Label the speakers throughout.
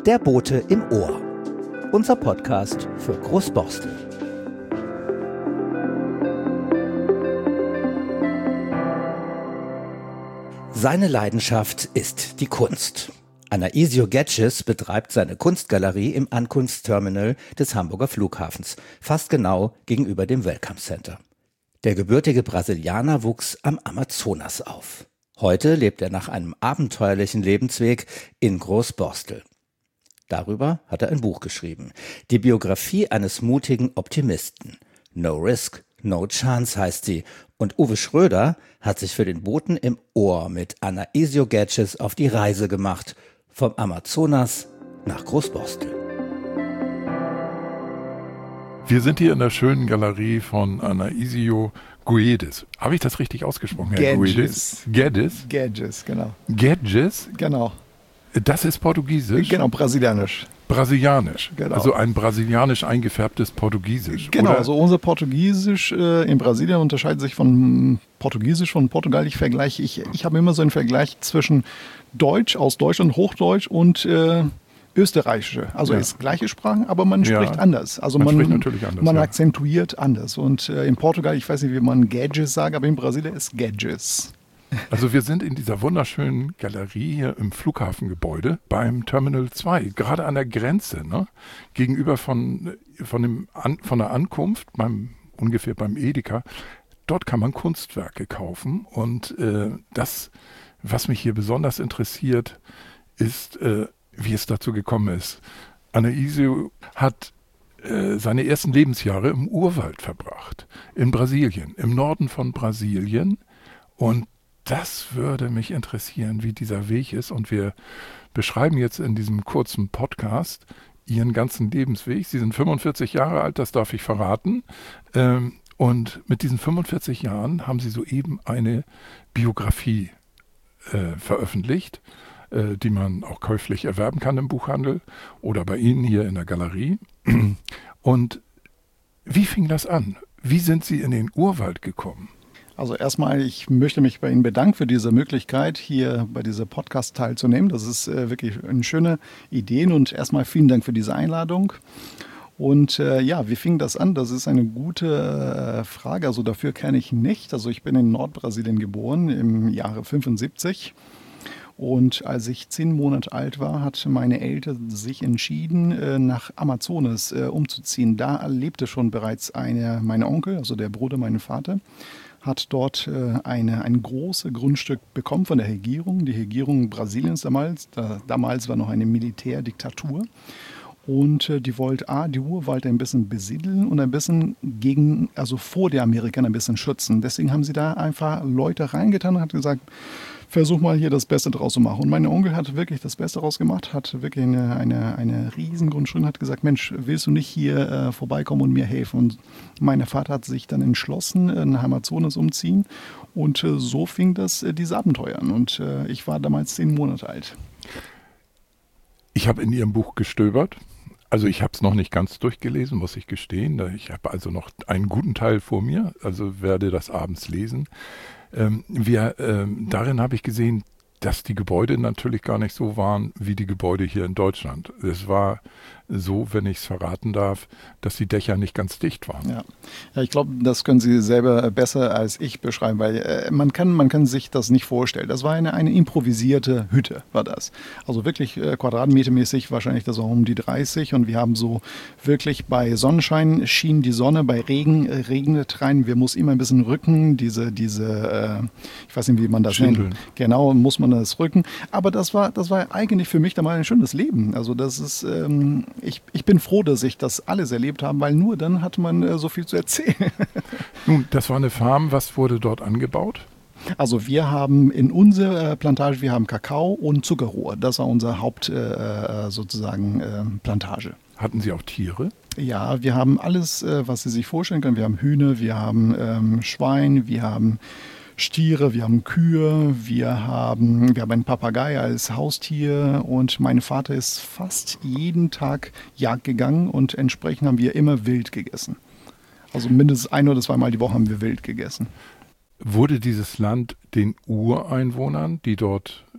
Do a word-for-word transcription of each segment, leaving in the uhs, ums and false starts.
Speaker 1: Der Bote im Ohr. Unser Podcast für Großborstel. Seine Leidenschaft ist die Kunst. Anaisio Gedges betreibt seine Kunstgalerie im Ankunftsterminal des Hamburger Flughafens, fast genau gegenüber dem Welcome Center. Der gebürtige Brasilianer wuchs am Amazonas auf. Heute lebt er nach einem abenteuerlichen Lebensweg in Großborstel. Darüber hat er ein Buch geschrieben. Die Biografie eines mutigen Optimisten. No Risk, No Chance heißt sie. Und Uwe Schröder hat sich für den Boten im Ohr mit Anaisio Gedges auf die Reise gemacht. Vom Amazonas nach Großborstel.
Speaker 2: Wir sind hier in der schönen Galerie von Anaisio Guedes. Habe ich das richtig ausgesprochen, Herr Guedes? Gedges.
Speaker 3: Gedges, genau.
Speaker 2: Gedges?
Speaker 3: Genau.
Speaker 2: Das ist Portugiesisch?
Speaker 3: Genau, brasilianisch.
Speaker 2: Brasilianisch,
Speaker 3: genau.
Speaker 2: Also ein brasilianisch eingefärbtes Portugiesisch.
Speaker 3: Genau,
Speaker 2: oder?
Speaker 3: also unser Portugiesisch äh, in Brasilien unterscheidet sich von Portugiesisch, von Portugal. Ich vergleiche, ich, ich habe immer so einen Vergleich zwischen Deutsch aus Deutschland, Hochdeutsch und äh, Österreichische. Also
Speaker 2: ja.
Speaker 3: ist gleiche Sprachen, aber man
Speaker 2: ja.
Speaker 3: spricht anders. Also
Speaker 2: man,
Speaker 3: man
Speaker 2: spricht natürlich anders.
Speaker 3: Man
Speaker 2: ja.
Speaker 3: akzentuiert anders. Und äh, in Portugal, ich weiß nicht, wie man Gedges sagt, aber in Brasilien ist Gedges.
Speaker 2: Also wir sind in dieser wunderschönen Galerie hier im Flughafengebäude beim Terminal zwei, gerade an der Grenze, ne? Gegenüber von, von, dem an, von der Ankunft, beim, ungefähr beim Edeka. Dort kann man Kunstwerke kaufen und äh, das, was mich hier besonders interessiert, ist, äh, wie es dazu gekommen ist. Anaisio hat äh, seine ersten Lebensjahre im Urwald verbracht, in Brasilien, im Norden von Brasilien, und das würde mich interessieren, wie dieser Weg ist. Und wir beschreiben jetzt in diesem kurzen Podcast Ihren ganzen Lebensweg. Sie sind fünfundvierzig Jahre alt, das darf ich verraten. Und mit diesen fünfundvierzig Jahren haben Sie soeben eine Biografie äh, veröffentlicht, äh, die man auch käuflich erwerben kann im Buchhandel oder bei Ihnen hier in der Galerie. Und wie fing das an? Wie sind Sie in den Urwald gekommen?
Speaker 3: Also erstmal, ich möchte mich bei Ihnen bedanken für diese Möglichkeit, hier bei diesem Podcast teilzunehmen. Das ist äh, wirklich eine schöne Idee und erstmal vielen Dank für diese Einladung. Und äh, ja, wie fing das an? Das ist eine gute äh, Frage. Also dafür kann ich nicht. Also ich bin in Nordbrasilien geboren im Jahre fünfundsiebzig. Und als ich zehn Monate alt war, hat meine Eltern sich entschieden, äh, nach Amazonas äh, umzuziehen. Da lebte schon bereits eine, mein Onkel, also der Bruder meines Vaters, hat dort äh, eine, ein großes Grundstück bekommen von der Regierung, die Regierung Brasiliens damals. Da, damals war noch eine Militärdiktatur. Und äh, die wollte A, die Urwald ein bisschen besiedeln und ein bisschen gegen, also vor den Amerikanern ein bisschen schützen. Deswegen haben sie da einfach Leute reingetan und hat gesagt, versuch mal hier das Beste draus zu machen. Und mein Onkel hat wirklich das Beste draus gemacht, hat wirklich eine, eine, eine riesen Grundstück und hat gesagt, Mensch, willst du nicht hier äh, vorbeikommen und mir helfen? Und mein Vater hat sich dann entschlossen, nach Amazonas umziehen. Und äh, so fing das, äh, diese Abenteuer an. Und äh, ich war damals zehn Monate alt.
Speaker 2: Ich habe in Ihrem Buch gestöbert. Also ich habe es noch nicht ganz durchgelesen, muss ich gestehen. Ich habe also noch einen guten Teil vor mir, also werde das abends lesen. Ähm, wir, ähm, darin habe ich gesehen, dass die Gebäude natürlich gar nicht so waren wie die Gebäude hier in Deutschland. Es war so, wenn ich es verraten darf, dass die Dächer nicht ganz dicht waren.
Speaker 3: Ja, ja, ich glaube, das können Sie selber besser als ich beschreiben, weil äh, man kann, man kann sich das nicht vorstellen. Das war eine, eine improvisierte Hütte, war das. Also wirklich äh, quadratmetermäßig wahrscheinlich das auch um die dreißig, und wir haben so wirklich bei Sonnenschein schien die Sonne, bei Regen äh, regnet rein. Wir mussten immer ein bisschen rücken, diese, diese äh, ich weiß nicht, wie man das
Speaker 2: Schindeln.
Speaker 3: nennt. Genau, muss man das rücken. Aber das war, das war eigentlich für mich damals ein schönes Leben. Also das ist, ähm, ich, ich bin froh, dass ich das alles erlebt habe, weil nur dann hat man äh, so viel zu erzählen.
Speaker 2: Nun, das war eine Farm. Was wurde dort angebaut?
Speaker 3: Also wir haben in unserer Plantage, wir haben Kakao und Zuckerrohr. Das war unser Haupt äh, sozusagen äh, Plantage.
Speaker 2: Hatten Sie auch Tiere?
Speaker 3: Ja, wir haben alles, äh, was Sie sich vorstellen können. Wir haben Hühner, wir haben ähm, Schwein, wir haben Stiere, wir haben Kühe, wir haben, wir haben einen Papagei als Haustier, und mein Vater ist fast jeden Tag Jagd gegangen, und entsprechend haben wir immer wild gegessen. Also mindestens ein oder zweimal die Woche haben wir wild gegessen.
Speaker 2: Wurde dieses Land den Ureinwohnern, die dort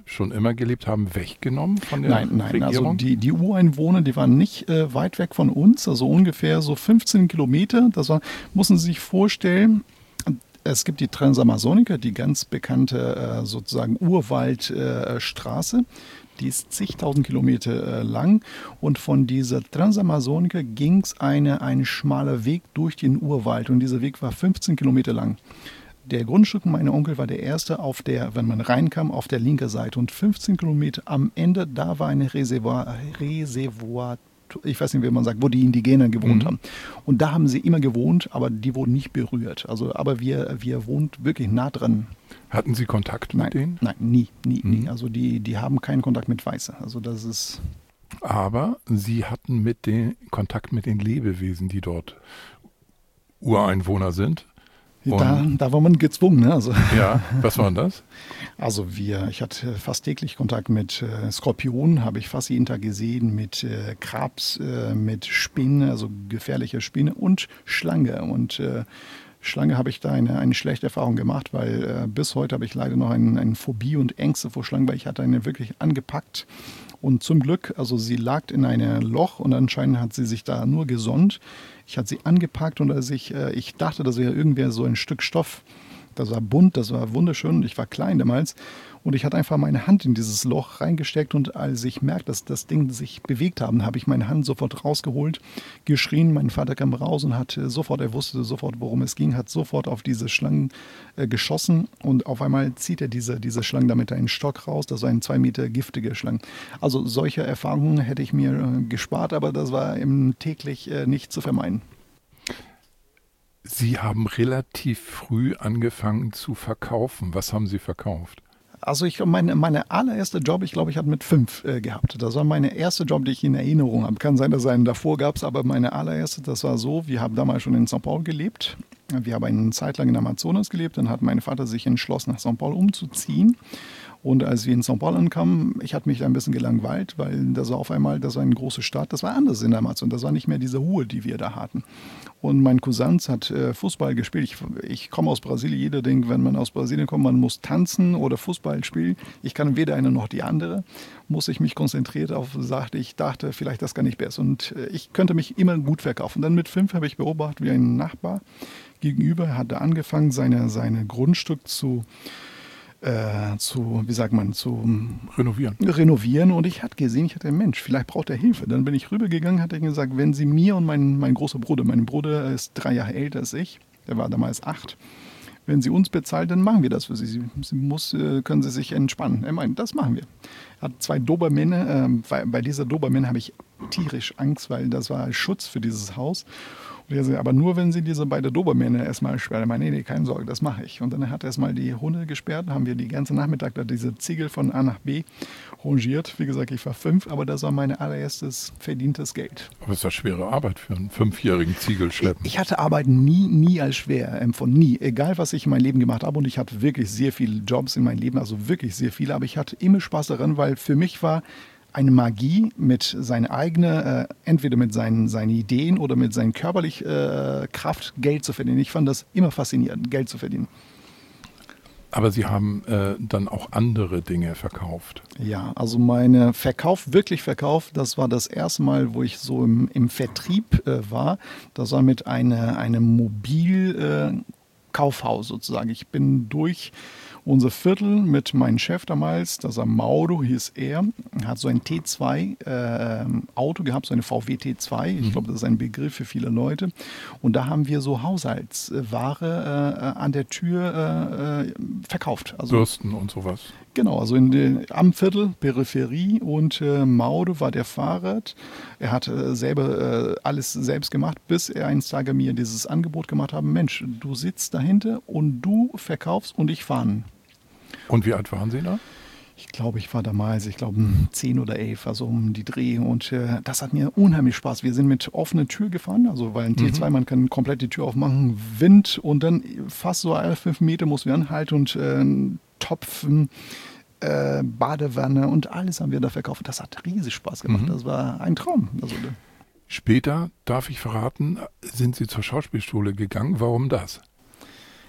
Speaker 2: schon immer gelebt haben, weggenommen von der
Speaker 3: nein, nein,
Speaker 2: Regierung?
Speaker 3: Also die, die Ureinwohner, die waren nicht äh, weit weg von uns, also ungefähr so fünfzehn Kilometer. Das war, müssen Sie sich vorstellen, es gibt die Transamazonica, die ganz bekannte äh, sozusagen Urwaldstraße. Äh, die ist zigtausend Kilometer äh, lang und von dieser Transamazonica ging es eine, ein schmaler Weg durch den Urwald und dieser Weg war fünfzehn Kilometer lang. Der Grundstück meiner Onkel war der erste auf der, wenn man reinkam, auf der linken Seite und fünfzehn Kilometer am Ende, da war ein Reservoir, Reservoir, ich weiß nicht, wie man sagt, wo die Indigenen gewohnt mhm. haben. Und da haben sie immer gewohnt, aber die wurden nicht berührt. Also, aber wir, wir wohnt wirklich nah dran.
Speaker 2: Hatten Sie Kontakt mit
Speaker 3: nein,
Speaker 2: denen?
Speaker 3: Nein, nie, nie,
Speaker 2: mhm.
Speaker 3: nie. Also die, die haben keinen Kontakt mit Weißen. Also das ist.
Speaker 2: Aber Sie hatten mit den Kontakt mit den Lebewesen, die dort Ureinwohner sind.
Speaker 3: Da, da war man gezwungen. Ne? Also,
Speaker 2: ja, was war das?
Speaker 3: Also wir, ich hatte fast täglich Kontakt mit äh, Skorpionen, habe ich fast jeden Tag gesehen, mit äh, Krebs, äh, mit Spinnen, also gefährliche Spinne und Schlange. Und äh, Schlange habe ich da eine, eine schlechte Erfahrung gemacht, weil äh, bis heute habe ich leider noch eine, eine Phobie und Ängste vor Schlangen, weil ich hatte eine wirklich angepackt. Und zum Glück, also sie lag in einem Loch und anscheinend hat sie sich da nur gesonnt. Ich hatte sie angepackt und als ich, äh, ich dachte, das wäre irgendwie so ein Stück Stoff. Das war bunt, das war wunderschön und ich war klein damals. Und ich hatte einfach meine Hand in dieses Loch reingesteckt und als ich merkte, dass das Ding sich bewegt haben, habe ich meine Hand sofort rausgeholt, geschrien. Mein Vater kam raus und hat sofort, er wusste sofort, worum es ging, hat sofort auf diese Schlangen äh, geschossen und auf einmal zieht er diese, diese Schlangen damit einen Stock raus. Das war ein zwei Meter giftige Schlange. Also solche Erfahrungen hätte ich mir äh, gespart, aber das war im täglich äh, nicht zu vermeiden.
Speaker 2: Sie haben relativ früh angefangen zu verkaufen. Was haben Sie verkauft?
Speaker 3: Also ich meine, meine allererste Job, ich glaube, ich hatte mit fünf äh, gehabt. Das war meine erste Job, die ich in Erinnerung habe. Kann sein, dass es einen davor gab, aber meine allererste, das war so, wir haben damals schon in São Paulo gelebt. Wir haben eine Zeit lang in Amazonas gelebt. Dann hat mein Vater sich entschlossen, nach São Paulo umzuziehen. Und als wir in São Paulo ankamen, ich hatte mich da ein bisschen gelangweilt, weil das war auf einmal, das war eine große Stadt, das war anders in Amazonas. Das war nicht mehr diese Ruhe, die wir da hatten. Und mein Cousin hat äh, Fußball gespielt. Ich, ich komme aus Brasilien. Jeder denkt, wenn man aus Brasilien kommt, man muss tanzen oder Fußball spielen. Ich kann weder eine noch die andere. Muss ich mich konzentriert auf, sagte ich, dachte, vielleicht das kann ich besser. Und äh, ich könnte mich immer gut verkaufen. Dann mit fünf habe ich beobachtet, wie ein Nachbar gegenüber hatte angefangen, seine, seine Grundstück zu Äh, zu, wie sagt man, zu
Speaker 2: renovieren.
Speaker 3: renovieren. Und ich hatte gesehen, ich hatte, Mensch, vielleicht braucht er Hilfe. Dann bin ich rübergegangen, hatte ich gesagt, wenn Sie mir und mein, mein großer Bruder, mein Bruder ist drei Jahre älter als ich, der war damals acht, wenn Sie uns bezahlen, dann machen wir das für Sie. Sie, Sie muss, können Sie sich entspannen. Er meint, das machen wir. Er hat zwei Dobermänner. Ähm, bei, bei dieser Dobermänner habe ich tierisch Angst, weil das war Schutz für dieses Haus. Aber nur, wenn Sie diese beiden Dobermänner erstmal sperren. Ich meine, nee, nee, keine Sorge, das mache ich. Und dann hat er erstmal die Hunde gesperrt, haben wir die ganze Nachmittag da diese Ziegel von A nach B rangiert. Wie gesagt, ich war fünf, aber das war mein allererstes verdientes Geld.
Speaker 2: Aber es ist ja schwere Arbeit für einen fünfjährigen Ziegelschleppen.
Speaker 3: Ich, ich hatte Arbeit nie, nie als schwer empfunden, nie. Egal, was ich in meinem Leben gemacht habe. Und ich hatte wirklich sehr viele Jobs in meinem Leben, also wirklich sehr viele. Aber ich hatte immer Spaß daran, weil für mich war eine Magie mit seiner eigenen, äh, entweder mit seinen, seinen Ideen oder mit seiner körperlichen äh, Kraft Geld zu verdienen. Ich fand das immer faszinierend, Geld zu verdienen.
Speaker 2: Aber Sie haben äh, dann auch andere Dinge verkauft.
Speaker 3: Ja, also meine Verkauf, wirklich Verkauf, das war das erste Mal, wo ich so im, im Vertrieb äh, war. Das war mit einer, einem Mobilkaufhaus äh, sozusagen. Ich bin durch unser Viertel mit meinem Chef damals, das war Mauro, hieß er, hat so ein T zwei äh, Auto gehabt, so eine V W T zwei. Ich glaube, das ist ein Begriff für viele Leute. Und da haben wir so Haushaltsware äh, an der Tür äh, verkauft. Also,
Speaker 2: Bürsten und sowas.
Speaker 3: Genau, also in de, am Viertel, Peripherie und äh, Mauro war der Fahrrad. Er hat äh, selber äh, alles selbst gemacht, bis er eines Tages mir dieses Angebot gemacht hat, Mensch, du sitzt dahinter und du verkaufst und ich fahre.
Speaker 2: Und wie alt waren Sie da?
Speaker 3: Ich glaube, ich war damals, ich glaube, zehn oder elf, also um die Dreh. Und äh, das hat mir unheimlich Spaß. Wir sind mit offener Tür gefahren, also weil ein mhm. T zwei, man kann komplett die Tür aufmachen, Wind und dann fast so alle fünf Meter muss wir anhalten und äh, Topfen, äh, Badewanne und alles haben wir da verkauft. Das hat riesig Spaß gemacht. Mhm. Das war ein Traum. Also,
Speaker 2: später, darf ich verraten, sind Sie zur Schauspielschule gegangen. Warum das?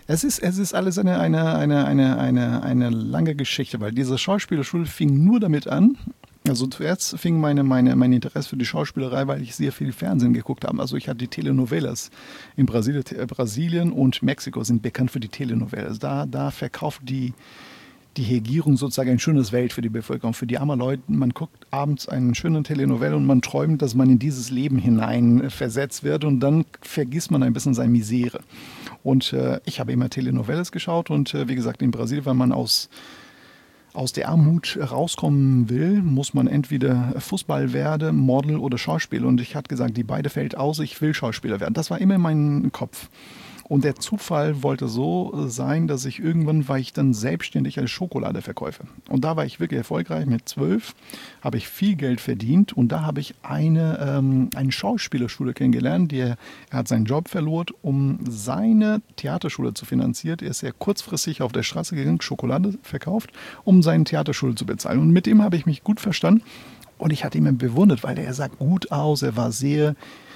Speaker 3: Es ist, es ist alles eine, eine, eine, eine, eine, eine lange Geschichte, weil diese Schauspielerschule fing nur damit an. Also zuerst fing meine, meine, mein Interesse für die Schauspielerei, weil ich sehr viel Fernsehen geguckt habe. Also ich hatte die Telenovelas in Brasilien, Brasilien und Mexiko sind bekannt für die Telenovelas. Da, da verkauft die, die Regierung sozusagen ein schönes Welt für die Bevölkerung, für die armen Leute. Man guckt abends einen schönen Telenovelle und man träumt, dass man in dieses Leben hinein versetzt wird und dann vergisst man ein bisschen seine Misere. Und äh, ich habe immer Telenovelas geschaut und äh, wie gesagt in Brasilien, wenn man aus aus der Armut rauskommen will, muss man entweder Fußball werden, Model oder Schauspieler. Und ich hatte gesagt, die beide fällt aus, ich will Schauspieler werden. Das war immer in meinem Kopf. Und der Zufall wollte so sein, dass ich irgendwann war ich dann selbstständig als Schokoladeverkäufer. Und da war ich wirklich erfolgreich. Mit zwölf habe ich viel Geld verdient und da habe ich eine, ähm, eine Schauspielerschule kennengelernt. Der, er hat seinen Job verloren, um seine Theaterschule zu finanzieren. Er ist sehr kurzfristig auf der Straße gegangen, Schokolade verkauft, um seine Theaterschule zu bezahlen. Und mit dem habe ich mich gut verstanden und ich hatte ihn bewundert, weil er sah gut aus, er war sehr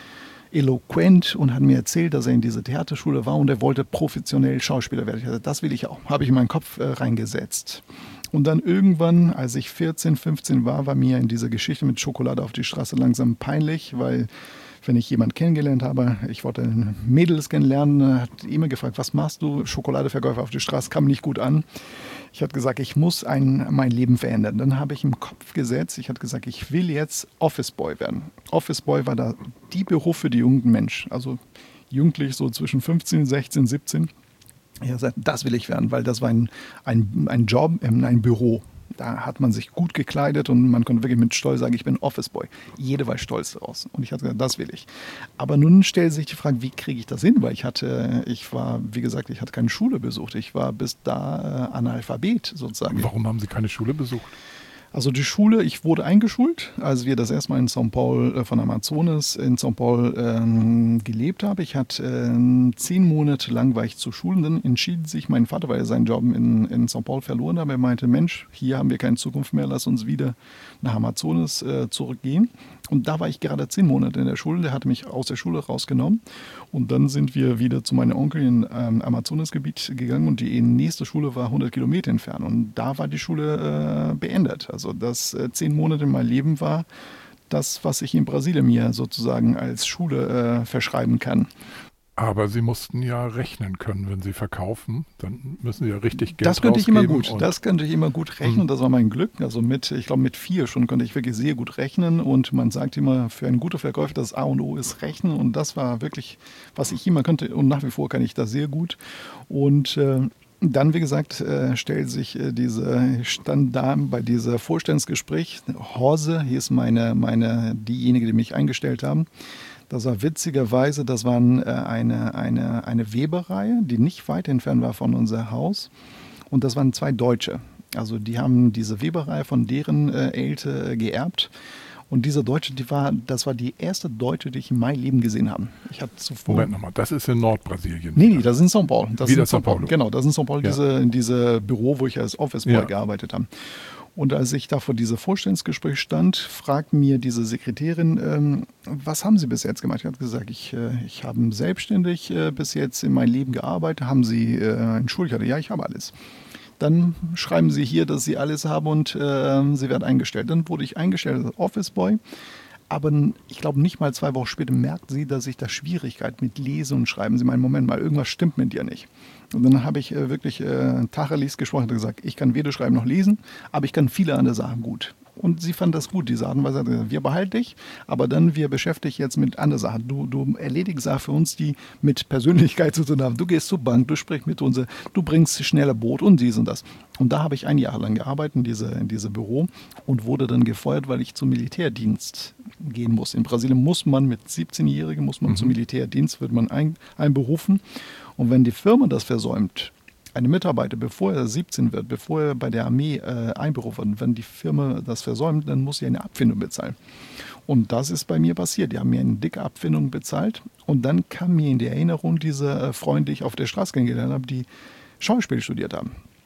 Speaker 3: eloquent und hat mir erzählt, dass er in dieser Theaterschule war und er wollte professionell Schauspieler werden. Ich dachte, das will ich auch. Habe ich in meinen Kopf äh, reingesetzt. Und dann irgendwann, als ich vierzehn, fünfzehn war, war mir in dieser Geschichte mit Schokolade auf die Straße langsam peinlich, weil wenn ich jemanden kennengelernt habe, ich wollte Mädels kennenlernen, hat immer gefragt, was machst du? Schokoladeverkäufer auf die Straße, kam nicht gut an. Ich hatte gesagt, ich muss ein, mein Leben verändern. Dann habe ich im Kopf gesetzt, ich hatte gesagt, ich will jetzt Office Boy werden. Office Boy war da die Beruf für die jungen Menschen, also jugendlich so zwischen fünfzehn, sechzehn, siebzehn. Ich habe gesagt, das will ich werden, weil das war ein, ein, ein Job, ein Büro. Da hat man sich gut gekleidet und man konnte wirklich mit Stolz sagen, ich bin Office Boy. Jeder war stolz daraus. Und ich hatte gesagt, das will ich. Aber nun stellt sich die Frage, wie kriege ich das hin? Weil ich hatte, ich war, wie gesagt, ich hatte keine Schule besucht. Ich war bis da äh, Analphabet sozusagen.
Speaker 2: Warum haben Sie keine Schule besucht?
Speaker 3: Also die Schule, ich wurde eingeschult, als wir das erstmal in São Paulo äh, von Amazonas in São Paulo ähm, gelebt haben. Ich hatte äh, zehn Monate lang war ich zur Schule, dann entschied sich mein Vater, weil er seinen Job in, in São Paulo verloren hat. Er meinte, Mensch, hier haben wir keine Zukunft mehr, lass uns wieder nach Amazonas äh, zurückgehen. Und da war ich gerade zehn Monate in der Schule, der hatte mich aus der Schule rausgenommen. Und dann sind wir wieder zu meinem Onkel in ähm, Amazonasgebiet gegangen und die nächste Schule war hundert Kilometer entfernt. Und da war die Schule äh, beendet. Also das äh, zehn Monate in meinem Leben war das, was ich in Brasilien mir sozusagen als Schule äh, verschreiben kann.
Speaker 2: Aber Sie mussten ja rechnen können, wenn Sie verkaufen, dann müssen Sie ja richtig Geld
Speaker 3: Das könnte ich immer gut.
Speaker 2: und-
Speaker 3: Das könnte ich immer gut rechnen. Das war mein Glück. Also mit, ich glaube mit vier schon konnte ich wirklich sehr gut rechnen. Und man sagt immer, für einen guten Verkäufer das A und O ist Rechnen. Und das war wirklich, was ich immer konnte. Und nach wie vor kann ich das sehr gut. Und äh, dann, wie gesagt, äh, stellt sich äh, diese, ich stand da bei diesem Vorstellungsgespräch. Horse hieß meine, meine, diejenige, die mich eingestellt haben. Das war witzigerweise, das war äh, eine, eine, eine Weberei, die nicht weit entfernt war von unserem Haus. Und das waren zwei Deutsche. Also die haben diese Weberei von deren äh, Eltern äh, geerbt. Und diese Deutsche, die war, das war die erste Deutsche, die ich in meinem Leben gesehen habe. Ich hatte zuvor.
Speaker 2: Moment nochmal, das ist in Nordbrasilien.
Speaker 3: Nee, nee, das ist in São Paulo. Das
Speaker 2: Wieder
Speaker 3: ist in
Speaker 2: São Paulo.
Speaker 3: Genau, das ist in São Paulo,
Speaker 2: Ja.
Speaker 3: diese, in diese Büro, wo ich als Office Boy
Speaker 2: Ja.
Speaker 3: gearbeitet habe. Und als ich da vor diesem Vorstellungsgespräch stand, fragt mir diese Sekretärin, ähm, was haben Sie bis jetzt gemacht? Ich habe gesagt, ich, äh, ich habe selbstständig äh, bis jetzt in meinem Leben gearbeitet. Haben Sie äh, einen Schuldiger? Ja, ich habe alles. Dann schreiben Sie hier, dass Sie alles haben und äh, Sie werden eingestellt. Dann wurde ich eingestellt als Office Boy. Aber ich glaube, nicht mal zwei Wochen später merkt sie, dass ich da Schwierigkeit mit Lesen und Schreiben. Sie meinen, Moment mal, irgendwas stimmt mit dir nicht. Und dann habe ich äh, wirklich äh, Tacheles gesprochen und gesagt, ich kann weder schreiben noch lesen, aber ich kann viele andere Sachen gut. Und sie fand das gut, diese Art und Weise. Wir behalten dich, aber dann wir beschäftigen jetzt mit anderen Sachen. Du, du erledigst Sachen für uns, die mit Persönlichkeit zu tun haben. Du gehst zur Bank, du sprichst mit uns, du bringst schneller Boot und dies und das. Und da habe ich ein Jahr lang gearbeitet in diesem in diese Büro und wurde dann gefeuert, weil ich zum Militärdienst gehen muss. In Brasilien muss man mit siebzehnjährigen muss man
Speaker 2: Mhm.
Speaker 3: zum Militärdienst, wird man ein, einberufen. Und wenn die Firma das versäumt, eine Mitarbeiter, bevor er siebzehn wird, bevor er bei der Armee äh, einberufen wird, wenn die Firma das versäumt, dann muss sie eine Abfindung bezahlen. Und das ist bei mir passiert. Die haben mir eine dicke Abfindung bezahlt. Und dann kam mir in die Erinnerung diese äh, Freunde, die ich auf der Straße kennengelernt habe, die Schauspiel studiert haben.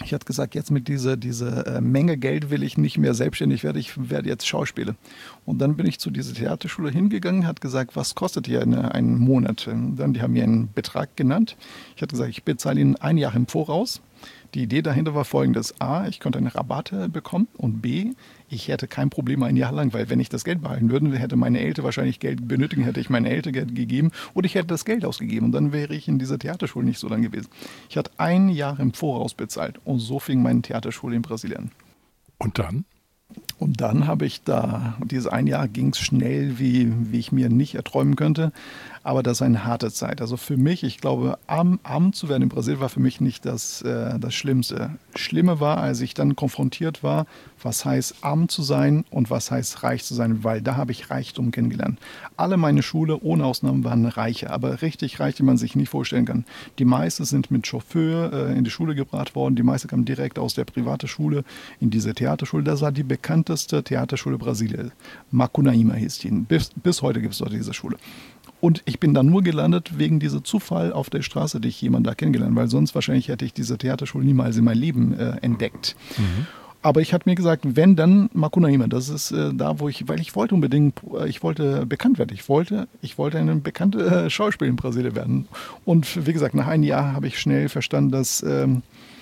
Speaker 3: Ich hatte gesagt, jetzt mit dieser, dieser äh, Menge Geld will ich nicht mehr selbstständig werden, ich werde jetzt Schauspieler. Und dann bin ich zu dieser Theaterschule hingegangen, hat gesagt, was kostet hier eine, einen Monat? Und dann, die haben mir einen Betrag genannt. Ich hatte gesagt, ich bezahle Ihnen ein Jahr im Voraus. Die Idee dahinter war folgendes: A, ich konnte eine Rabatte bekommen und B, ich hätte kein Problem ein Jahr lang, weil wenn ich das Geld behalten würde, hätte meine Eltern wahrscheinlich Geld benötigen, hätte ich meine Eltern Geld gegeben oder ich hätte das Geld ausgegeben und dann wäre ich in dieser Theaterschule nicht so lange gewesen. Ich hatte ein Jahr im Voraus bezahlt und so fing meine Theaterschule in Brasilien an.
Speaker 2: Und dann?
Speaker 3: Und dann habe ich da, dieses ein Jahr ging es schnell, wie, wie ich mir nicht erträumen könnte. Aber das ist eine harte Zeit. Also für mich, ich glaube, arm, arm zu werden in Brasilien war für mich nicht das, äh, das Schlimmste. Schlimme war, als ich dann konfrontiert war, was heißt arm zu sein und was heißt reich zu sein, weil da habe ich Reichtum kennengelernt. Alle meine Schule, ohne Ausnahme, waren Reiche, aber richtig reich, die man sich nicht vorstellen kann. Die meisten sind mit Chauffeur äh, in die Schule gebracht worden, die meisten kamen direkt aus der privaten Schule in diese Theaterschule. Das war die bekannteste Theaterschule Brasiliens. Macunaíma hieß die. Bis, bis heute gibt es dort diese Schule. Und ich bin da nur gelandet wegen dieser Zufall auf der Straße, die ich jemanden da kennengelernt, weil sonst wahrscheinlich hätte ich diese Theaterschule niemals in meinem Leben äh, entdeckt. Mhm. Aber ich hatte mir gesagt, wenn, dann Macunaíma. Das ist äh, da, wo ich, weil ich wollte unbedingt, äh, ich wollte bekannt werden. Ich wollte, ich wollte eine bekannte äh, Schauspieler in Brasilien werden. Und wie gesagt, nach einem Jahr habe ich schnell verstanden, dass ähm,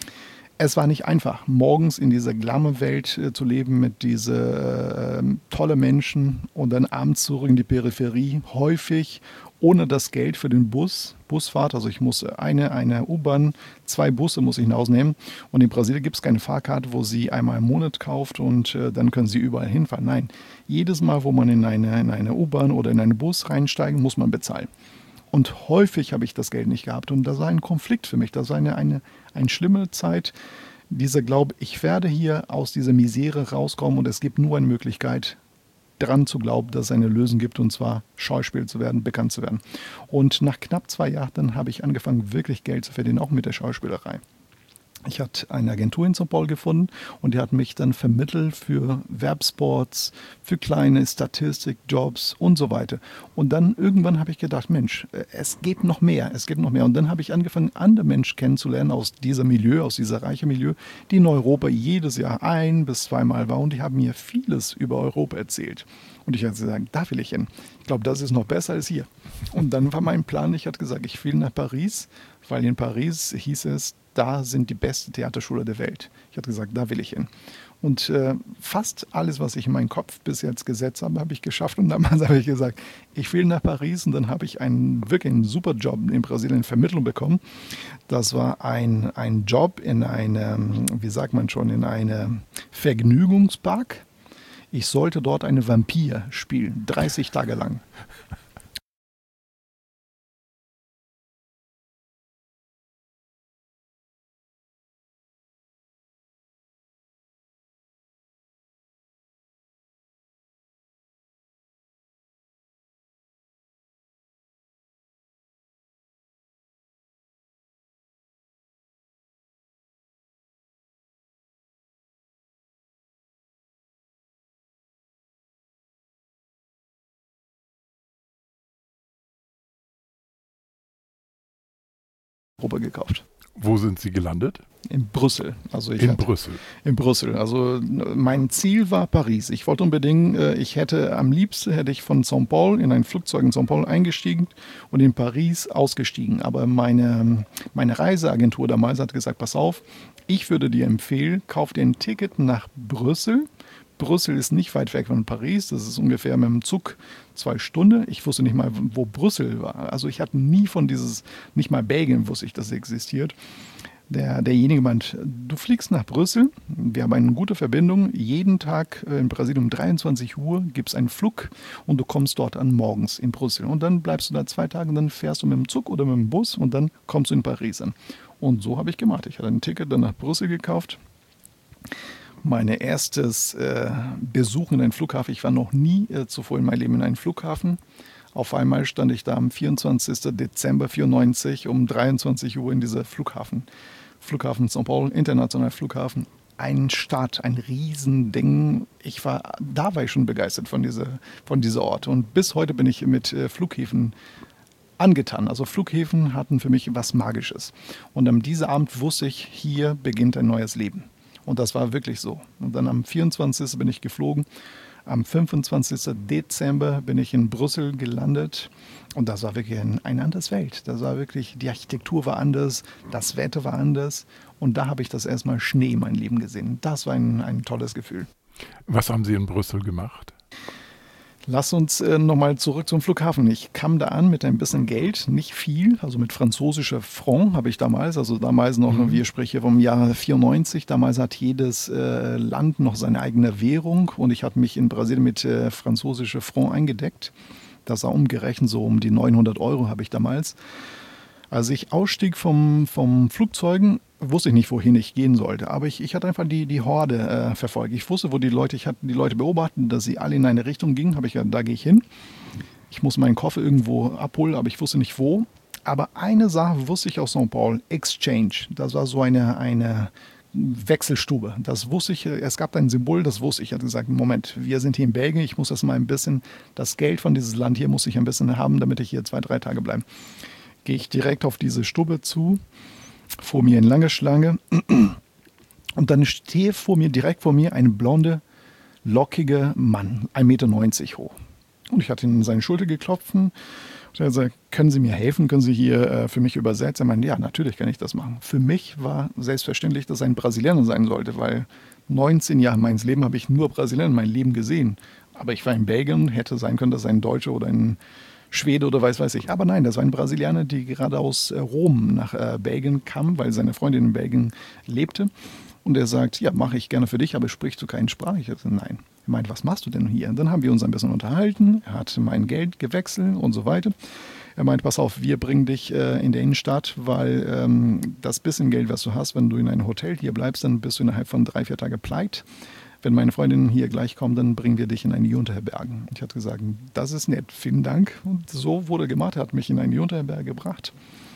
Speaker 3: es war nicht einfach, morgens in dieser Glamour-Welt äh, zu leben mit diesen äh, tolle Menschen und dann abends zurück in die Peripherie, häufig ohne das Geld für den Bus, Busfahrt. Also ich muss eine, eine U-Bahn, zwei Busse muss ich hinausnehmen. Und in Brasilien gibt es keine Fahrkarte, wo Sie einmal im Monat kauft und äh, dann können Sie überall hinfahren. Nein, jedes Mal, wo man in eine, in eine U-Bahn oder in einen Bus reinsteigt, muss man bezahlen. Und häufig habe ich das Geld nicht gehabt. Und das war ein Konflikt für mich. Das war eine, eine, eine schlimme Zeit. Dieser Glaube, ich werde hier aus dieser Misere rauskommen und es gibt nur eine Möglichkeit, dran zu glauben, dass es eine Lösung gibt, und zwar Schauspieler zu werden, bekannt zu werden. Und nach knapp zwei Jahren habe ich angefangen, wirklich Geld zu verdienen, auch mit der Schauspielerei. Ich hatte eine Agentur in São Paulo gefunden und die hat mich dann vermittelt für Werbspots, für kleine Statistikjobs und so weiter. Und dann irgendwann habe ich gedacht, Mensch, es geht noch mehr, es geht noch mehr. Und dann habe ich angefangen, andere Menschen kennenzulernen aus diesem Milieu, aus dieser reichen Milieu, die in Europa jedes Jahr ein- bis zweimal waren. Und die haben mir vieles über Europa erzählt. Und ich hatte gesagt, da will ich hin. Ich glaube, das ist noch besser als hier. Und dann war mein Plan, ich hatte gesagt, ich will nach Paris, weil in Paris hieß es, da sind die besten Theaterschule der Welt. Ich hatte gesagt, da will ich hin. Und äh, fast alles, was ich in meinem Kopf bis jetzt gesetzt habe, habe ich geschafft. Und damals habe ich gesagt, ich will nach Paris. Und dann habe ich einen wirklich einen super Job in Brasilien in Vermittlung bekommen. Das war ein, ein Job in einem, wie sagt man schon, in einem Vergnügungspark. Ich sollte dort eine Vampir spielen, dreißig Tage lang. Europa gekauft.
Speaker 2: Wo sind Sie gelandet?
Speaker 3: In Brüssel. Also ich
Speaker 2: in
Speaker 3: hatte,
Speaker 2: Brüssel.
Speaker 3: In Brüssel. Also mein Ziel war Paris. Ich wollte unbedingt, ich hätte am liebsten hätte ich von São Paulo in ein Flugzeug in São Paulo eingestiegen und in Paris ausgestiegen. Aber meine, meine Reiseagentur damals hat gesagt, pass auf, ich würde dir empfehlen, kauf dir ein Ticket nach Brüssel. Brüssel ist nicht weit weg von Paris, das ist ungefähr mit dem Zug zwei Stunden. Ich wusste nicht mal, wo Brüssel war. Also ich hatte nie von dieses, nicht mal Belgien wusste ich, dass es existiert. Der, derjenige meint, du fliegst nach Brüssel, wir haben eine gute Verbindung, jeden Tag in Brasilien um dreiundzwanzig Uhr gibt es einen Flug und du kommst dort an morgens in Brüssel. Und dann bleibst du da zwei Tage und dann fährst du mit dem Zug oder mit dem Bus und dann kommst du in Paris an. Und so habe ich gemacht. Ich hatte ein Ticket dann nach Brüssel gekauft. Mein erstes äh, Besuch in einem Flughafen, ich war noch nie äh, zuvor in meinem Leben in einem Flughafen. Auf einmal stand ich da am vierundzwanzigsten Dezember neunzehnhundertvierundneunzig um dreiundzwanzig Uhr in dieser Flughafen. Flughafen São Paulo, internationaler Flughafen. Ein Stadt, ein Riesending. Ich war, da war ich schon begeistert von dieser, von dieser Ort. Und bis heute bin ich mit äh, Flughäfen angetan. Also Flughäfen hatten für mich was Magisches. Und an diesem Abend wusste ich, hier beginnt ein neues Leben. Und das war wirklich so. Und dann am vierundzwanzigsten bin ich geflogen. Am fünfundzwanzigsten Dezember bin ich in Brüssel gelandet. Und das war wirklich ein, eine andere Welt. Das war wirklich, die Architektur war anders, das Wetter war anders. Und da habe ich das erstmal Schnee in meinem Leben gesehen. Das war ein, ein tolles Gefühl.
Speaker 2: Was haben Sie in Brüssel gemacht?
Speaker 3: Lass uns äh, nochmal zurück zum Flughafen. Ich kam da an mit ein bisschen Geld, nicht viel, also mit französischer Franc habe ich damals, also damals noch, mhm. wir sprechen vom Jahr vierundneunzig, damals hat jedes äh, Land noch seine eigene Währung und ich hatte mich in Brasilien mit äh, französischer Franc eingedeckt. Das war umgerechnet so um die neunhundert Euro habe ich damals. Als ich ausstieg vom, vom Flugzeugen, wusste ich nicht, wohin ich gehen sollte. Aber ich, ich hatte einfach die, die Horde äh, verfolgt. Ich wusste, wo die Leute, ich hatte die Leute beobachtet, dass sie alle in eine Richtung gingen. Habe ich gesagt, da gehe ich hin. Ich muss meinen Koffer irgendwo abholen, aber ich wusste nicht wo. Aber eine Sache wusste ich aus Sankt Paul, Exchange. Das war so eine, eine Wechselstube. Das wusste ich, es gab ein Symbol, das wusste ich. Ich hatte gesagt, Moment, wir sind hier in Belgien, ich muss das mal ein bisschen, das Geld von dieses Land hier muss ich ein bisschen haben, damit ich hier zwei, drei Tage bleibe. Gehe ich direkt auf diese Stube zu, vor mir eine lange Schlange und dann stehe vor mir, direkt vor mir, ein blonder, lockiger Mann, ein Meter neunzig hoch. Und ich hatte ihn in seine Schulter geklopft und er sagte, können Sie mir helfen, können Sie hier äh, für mich übersetzen? Er meinte, ja, natürlich kann ich das machen. Für mich war selbstverständlich, dass er ein Brasilianer sein sollte, weil neunzehn Jahre meines Lebens habe ich nur Brasilianer in meinem Leben gesehen. Aber ich war in Belgien, hätte sein können, dass ein Deutscher oder ein Schwede oder weiß weiß ich. Aber nein, das war ein Brasilianer, die gerade aus äh, Rom nach äh, Belgien kam, weil seine Freundin in Belgien lebte. Und er sagt, ja, mache ich gerne für dich, aber sprichst du keine Sprache? Ich sagte, nein. Er meint, was machst du denn hier? Und dann haben wir uns ein bisschen unterhalten. Er hat mein Geld gewechselt und so weiter. Er meint, pass auf, wir bringen dich äh, in der Innenstadt, weil ähm, das bisschen Geld, was du hast, wenn du in einem Hotel hier bleibst, dann bist du innerhalb von drei, vier Tagen pleite. Wenn meine Freundin hier gleich kommt, dann bringen wir dich in eine Jugendherberge. Ich hatte gesagt, das ist nett, vielen Dank. Und so wurde gemacht, er hat mich in eine Jugendherberge gebracht.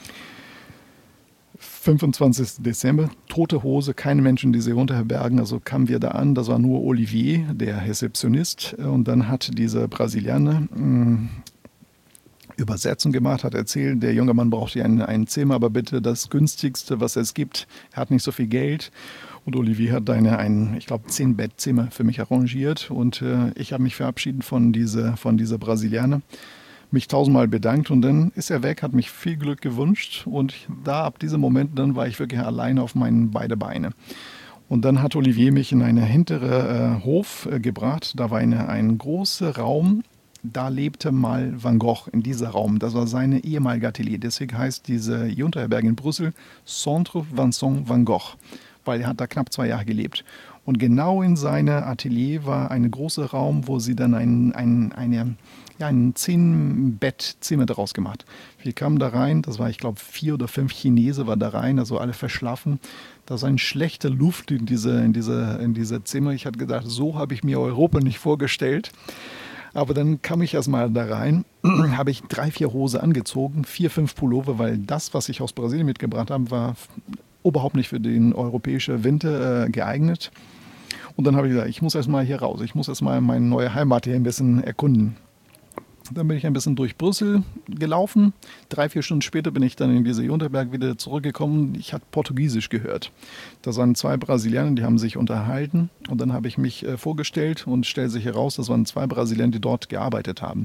Speaker 3: fünfundzwanzigsten Dezember, tote Hose, keine Menschen in diese Jugendherbergen. Also kamen wir da an, das war nur Olivier, der Rezeptionist. Und dann hat dieser Brasilianer mh, Übersetzung gemacht, hat erzählt, der junge Mann braucht hier ein, ein Zimmer, aber bitte das günstigste, was es gibt. Er hat nicht so viel Geld. Und Olivier hat eine, ein, ich glaube, zehn Bettzimmer für mich arrangiert. Und äh, ich habe mich verabschiedet von dieser, von dieser Brasilianer, mich tausendmal bedankt und dann ist er weg, hat mich viel Glück gewünscht. Und da, ab diesem Moment, dann war ich wirklich alleine auf meinen beiden Beine. Und dann hat Olivier mich in einen hinteren äh, Hof äh, gebracht. Da war eine, ein großer Raum. Da lebte mal Van Gogh in diesem Raum. Das war seine ehemalige Atelier. Deswegen heißt diese Jugendherberge in Brüssel Centre Vincent Van Gogh, weil er hat da knapp zwei Jahre gelebt. Und genau in seinem Atelier war ein großer Raum, wo sie dann ein, ein, eine, ja, ein zehn-Bettzimmer daraus gemacht. Wir kamen da rein, das war, ich glaube, vier oder fünf Chinesen war da rein, also alle verschlafen. Da war eine schlechte Luft in diese, in diese, in diese Zimmer. Ich hatte gedacht, so habe ich mir Europa nicht vorgestellt. Aber dann kam ich erstmal da rein, habe ich drei, vier Hose angezogen, vier, fünf Pullover, weil das, was ich aus Brasilien mitgebracht habe, war überhaupt nicht für den europäischen Winter äh, geeignet. Und dann habe ich gesagt, ich muss erstmal hier raus, ich muss erstmal meine neue Heimat hier ein bisschen erkunden. Dann bin ich ein bisschen durch Brüssel gelaufen. Drei, vier Stunden später bin ich dann in diese Jugendherberge wieder zurückgekommen. Ich hatte Portugiesisch gehört. Da waren zwei Brasilianer, die haben sich unterhalten. Und dann habe ich mich äh, vorgestellt und stellte sich heraus, das waren zwei Brasilianer, die dort gearbeitet haben.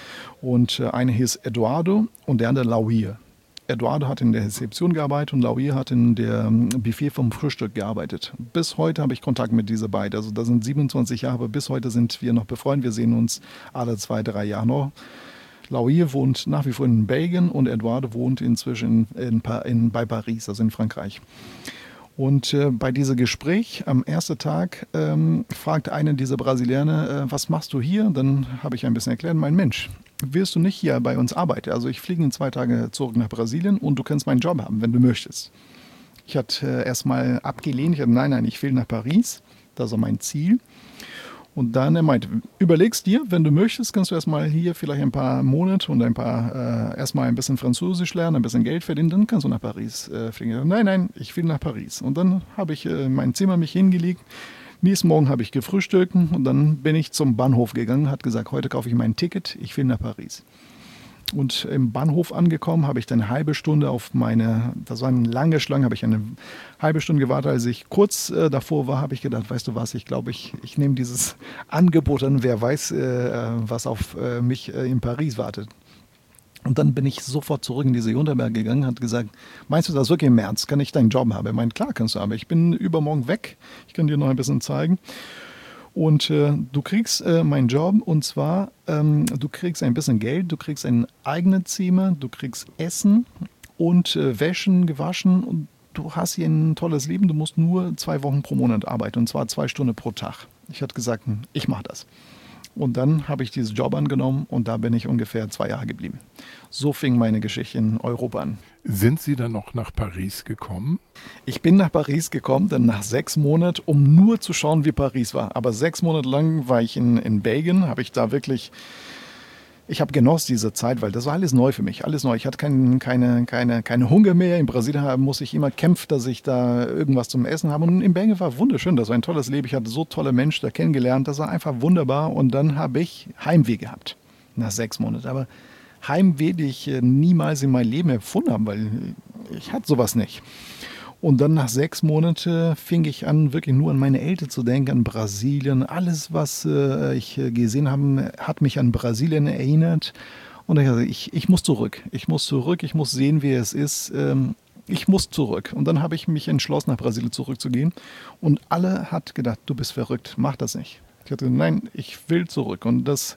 Speaker 3: Und äh, einer hieß Eduardo und der andere Lauir. Eduardo hat in der Rezeption gearbeitet und Lauir hat in der ähm, Buffet vom Frühstück gearbeitet. Bis heute habe ich Kontakt mit diesen beiden. Also das sind siebenundzwanzig Jahre, aber bis heute sind wir noch befreundet. Wir sehen uns alle zwei, drei Jahre noch. Lauir wohnt nach wie vor in Belgien und Eduardo wohnt inzwischen in, in, in, bei Paris, also in Frankreich. Und äh, bei diesem Gespräch am ersten Tag ähm, fragte einer dieser Brasilianer, äh, was machst du hier? Dann habe ich ein bisschen erklärt, mein Mensch, wirst du nicht hier bei uns arbeiten? Also ich fliege in zwei Tage zurück nach Brasilien und du kannst meinen Job haben, wenn du möchtest. Ich hatte äh, erstmal abgelehnt, ich hatte, nein, nein, ich will nach Paris, das war mein Ziel. Und dann er meinte, überlegst dir, wenn du möchtest, kannst du erstmal hier vielleicht ein paar Monate und ein paar, äh, erstmal ein bisschen Französisch lernen, ein bisschen Geld verdienen, dann kannst du nach Paris äh, fliegen. Nein, nein, ich will nach Paris. Und dann habe ich äh, in mein Zimmer mich hingelegt. Nächsten Morgen habe ich gefrühstückt und dann bin ich zum Bahnhof gegangen, hat gesagt, heute kaufe ich mein Ticket, ich will nach Paris. Und im Bahnhof angekommen, habe ich dann eine halbe Stunde auf meine, das war eine lange Schlange, habe ich eine halbe Stunde gewartet. Als ich kurz äh, davor war, habe ich gedacht, weißt du was, ich glaube, ich, ich nehme dieses Angebot an, wer weiß, äh, was auf äh, mich äh, in Paris wartet. Und dann bin ich sofort zurück in diese Unterberg gegangen, hat gesagt, meinst du das wirklich im März? Kann ich deinen Job haben? Er meint, klar kannst du haben. Ich bin übermorgen weg, ich kann dir noch ein bisschen zeigen. Und äh, du kriegst äh, meinen Job und zwar, ähm, du kriegst ein bisschen Geld, du kriegst ein eigenes Zimmer, du kriegst Essen und äh, Wäschen, gewaschen und du hast hier ein tolles Leben. Du musst nur zwei Wochen pro Monat arbeiten und zwar zwei Stunden pro Tag. Ich hatte gesagt, ich mache das. Und dann habe ich diesen Job angenommen und da bin ich ungefähr zwei Jahre geblieben. So fing meine Geschichte in Europa an.
Speaker 2: Sind Sie dann noch nach Paris gekommen?
Speaker 3: Ich bin nach Paris gekommen, dann nach sechs Monaten, um nur zu schauen, wie Paris war. Aber sechs Monate lang war ich in, in Belgien, habe ich da wirklich, ich habe genossen diese Zeit, weil das war alles neu für mich, alles neu. Ich hatte kein, keine, keine, keine Hunger mehr. In Brasilien musste ich immer kämpfen, dass ich da irgendwas zum Essen habe. Und in Belgien war wunderschön, das war ein tolles Leben. Ich hatte so tolle Menschen da kennengelernt, das war einfach wunderbar. Und dann habe ich Heimweh gehabt, nach sechs Monaten. Aber Heimweh, die ich niemals in meinem Leben empfunden habe, weil ich hatte sowas nicht. Und dann nach sechs Monaten fing ich an, wirklich nur an meine Eltern zu denken, an Brasilien. Alles, was äh, ich gesehen habe, hat mich an Brasilien erinnert. Und ich dachte, ich, ich muss zurück. Ich muss zurück, ich muss sehen, wie es ist. Ähm, ich muss zurück. Und dann habe ich mich entschlossen, nach Brasilien zurückzugehen. Und alle hat gedacht, du bist verrückt, mach das nicht. Ich hatte, nein, ich will zurück. Und das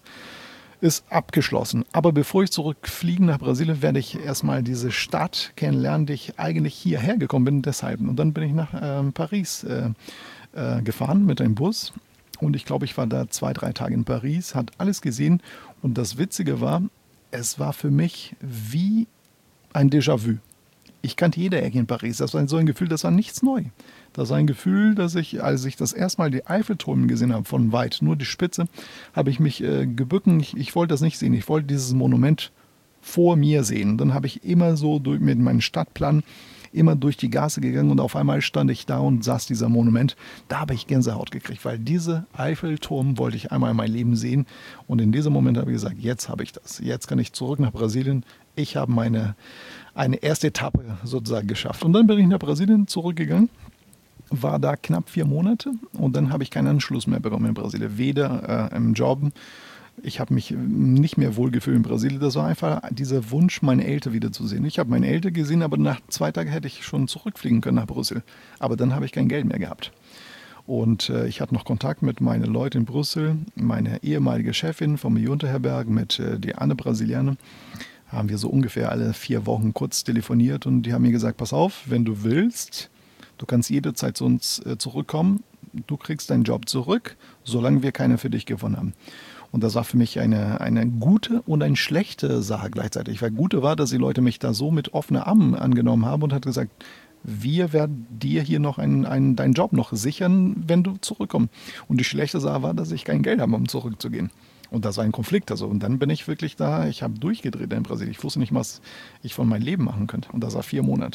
Speaker 3: ist abgeschlossen. Aber bevor ich zurückfliege nach Brasilien, werde ich erstmal diese Stadt kennenlernen, die ich eigentlich hierher gekommen bin, deshalb. Und dann bin ich nach äh, Paris äh, äh, gefahren mit einem Bus. Und ich glaube, ich war da zwei, drei Tage in Paris, hat alles gesehen. Und das Witzige war, es war für mich wie ein Déjà-vu. Ich kannte jede Ecke in Paris. Das war so ein Gefühl, das war nichts neu. Das war ein Gefühl, dass ich, als ich das erste Mal die Eiffelturm gesehen habe, von weit, nur die Spitze, habe ich mich äh, gebücken. Ich, ich wollte das nicht sehen. Ich wollte dieses Monument vor mir sehen. Dann habe ich immer so durch, mit meinem Stadtplan immer durch die Gasse gegangen und auf einmal stand ich da und saß dieser Monument. Da habe ich Gänsehaut gekriegt, weil diese Eiffelturm wollte ich einmal in meinem Leben sehen. Und in diesem Moment habe ich gesagt, jetzt habe ich das. Jetzt kann ich zurück nach Brasilien. Ich habe meine eine erste Etappe sozusagen geschafft. Und dann bin ich nach Brasilien zurückgegangen, war da knapp vier Monate und dann habe ich keinen Anschluss mehr bekommen in Brasilien. Weder äh, im Job, ich habe mich nicht mehr wohlgefühlt in Brasilien. Das war einfach dieser Wunsch, meine Eltern wiederzusehen. Ich habe meine Eltern gesehen, aber nach zwei Tagen hätte ich schon zurückfliegen können nach Brüssel. Aber dann habe ich kein Geld mehr gehabt. Und äh, ich hatte noch Kontakt mit meinen Leuten in Brüssel, meine ehemalige Chefin vom Junterherberg mit äh, die Anne Brasilianer. Haben wir so ungefähr alle vier Wochen kurz telefoniert und die haben mir gesagt, pass auf, wenn du willst, du kannst jederzeit zu uns äh, zurückkommen, du kriegst deinen Job zurück, solange wir keiner für dich gewonnen haben. Und das war für mich eine, eine gute und eine schlechte Sache gleichzeitig. Weil gute war, dass die Leute mich da so mit offenen Armen angenommen haben und hat gesagt, wir werden dir hier noch einen, einen, deinen Job noch sichern, wenn du zurückkommst. Und die schlechte Sache war, dass ich kein Geld habe, um zurückzugehen. Und das war ein Konflikt. Also. Und dann bin ich wirklich da, ich habe durchgedreht in Brasilien. Ich wusste nicht, was ich von meinem Leben machen könnte. Und das war vier Monate.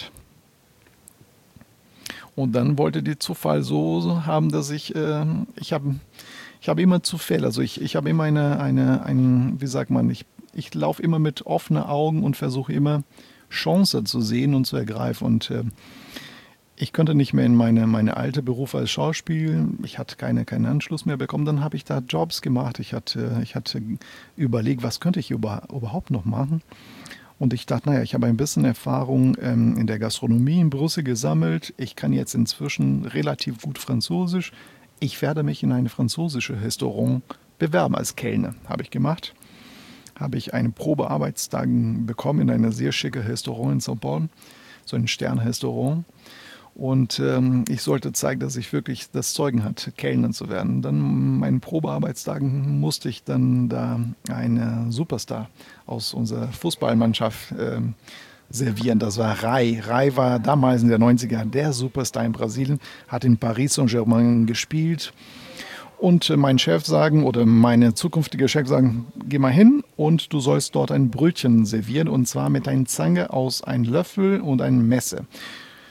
Speaker 3: Und dann wollte die Zufall so haben, dass ich, äh, ich habe ich hab immer Zufälle. Also ich, ich habe immer eine, eine, ein, wie sagt man, ich, ich laufe immer mit offenen Augen und versuche immer Chancen zu sehen und zu ergreifen. Und äh, ich konnte nicht mehr in meine, meine alte Beruf als Schauspiel. Ich hatte keine, keinen Anschluss mehr bekommen. Dann habe ich da Jobs gemacht. Ich hatte, ich hatte überlegt, was könnte ich über, überhaupt noch machen. Und ich dachte, naja, ich habe ein bisschen Erfahrung ähm, in der Gastronomie in Brüssel gesammelt. Ich kann jetzt inzwischen relativ gut Französisch. Ich werde mich in ein französisches Restaurant bewerben als Kellner. Habe ich gemacht. Habe ich einen Probearbeitstag bekommen in einem sehr schicken Restaurant in São Paulo. So ein Sternrestaurant. Und ähm, ich sollte zeigen, dass ich wirklich das Zeugen hatte, Kellner zu werden. Dann meinen Probearbeitstagen musste ich dann da einen Superstar aus unserer Fußballmannschaft ähm, servieren. Das war Rai. Rai war damals in den neunziger der Superstar in Brasilien, hat in Paris Saint-Germain gespielt. Und äh, mein Chef sagen oder meine zukünftige Chef sagen, geh mal hin und du sollst dort ein Brötchen servieren und zwar mit einer Zange aus einem Löffel und einem Messer.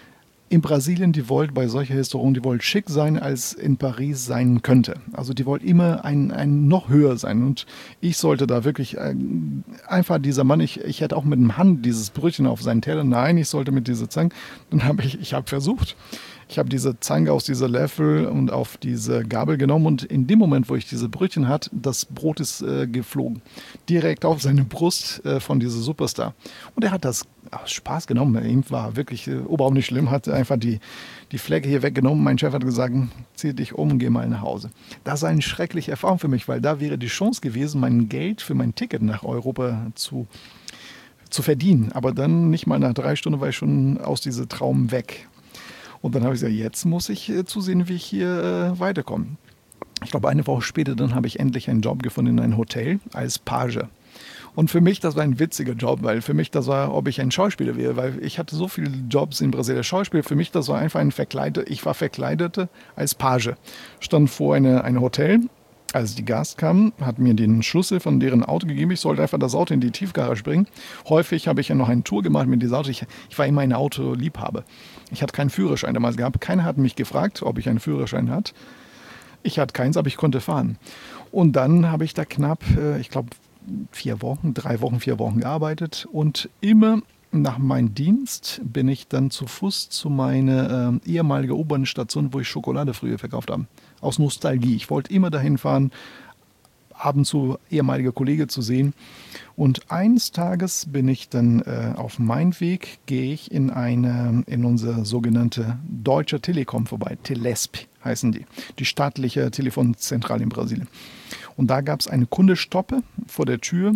Speaker 3: in Brasilien, die wollt bei solcher Historie, die wollt schick sein, als in Paris sein könnte. Also die wollt immer ein, ein noch höher sein. Und ich sollte da wirklich äh, einfach dieser Mann, ich, ich hätte auch mit dem Hand dieses Brötchen auf seinen Teller, nein, ich sollte mit dieser Zange. Dann habe ich, ich habe versucht. Ich habe diese Zange aus dieser Löffel und auf diese Gabel genommen und in dem Moment, wo ich diese Brötchen hatte, das Brot ist äh, geflogen. Direkt auf seine Brust äh, von diesem Superstar. Und er hat das aus Spaß genommen. Ihm war wirklich äh, überhaupt nicht schlimm, hat einfach die, die Flecke hier weggenommen. Mein Chef hat gesagt, zieh dich um und geh mal nach Hause. Das war eine schreckliche Erfahrung für mich, weil da wäre die Chance gewesen, mein Geld für mein Ticket nach Europa zu, zu verdienen. Aber dann nicht mal nach drei Stunden war ich schon aus diesem Traum weg. Und dann habe ich gesagt, jetzt muss ich äh, zusehen, wie ich hier äh, weiterkomme. Ich glaube, eine Woche später, dann habe ich endlich einen Job gefunden in einem Hotel als Page. Und für mich, das war ein witziger Job, weil für mich, das war, ob ich ein Schauspieler wäre, weil ich hatte so viele Jobs in Brasilien. Schauspieler, für mich, das war einfach ein Verkleideter, ich war Verkleidete als Page. Stand vor einem eine Hotel. Als die Gast kam, hat mir den Schlüssel von deren Auto gegeben. Ich sollte einfach das Auto in die Tiefgarage bringen. Häufig habe ich ja noch eine Tour gemacht mit diesem Auto. Ich, ich war immer ein Autoliebhaber. Ich hatte keinen Führerschein damals gehabt. Keiner hat mich gefragt, ob ich einen Führerschein hatte. Ich hatte keins, aber ich konnte fahren. Und dann habe ich da knapp, ich glaube, vier Wochen, drei Wochen, vier Wochen gearbeitet. Und immer nach meinem Dienst bin ich dann zu Fuß zu meiner äh, ehemaligen U-Bahn-Station, wo ich Schokolade früher verkauft habe. Aus Nostalgie. Ich wollte immer dahin fahren, ab und zu ehemalige Kollegen zu sehen. Und eines Tages bin ich dann äh, auf meinem Weg, gehe ich in eine, in unsere sogenannte Deutsche Telekom vorbei. Telesp heißen die. Die staatliche Telefonzentrale in Brasilien. Und da gab es eine Kundenstoppe vor der Tür.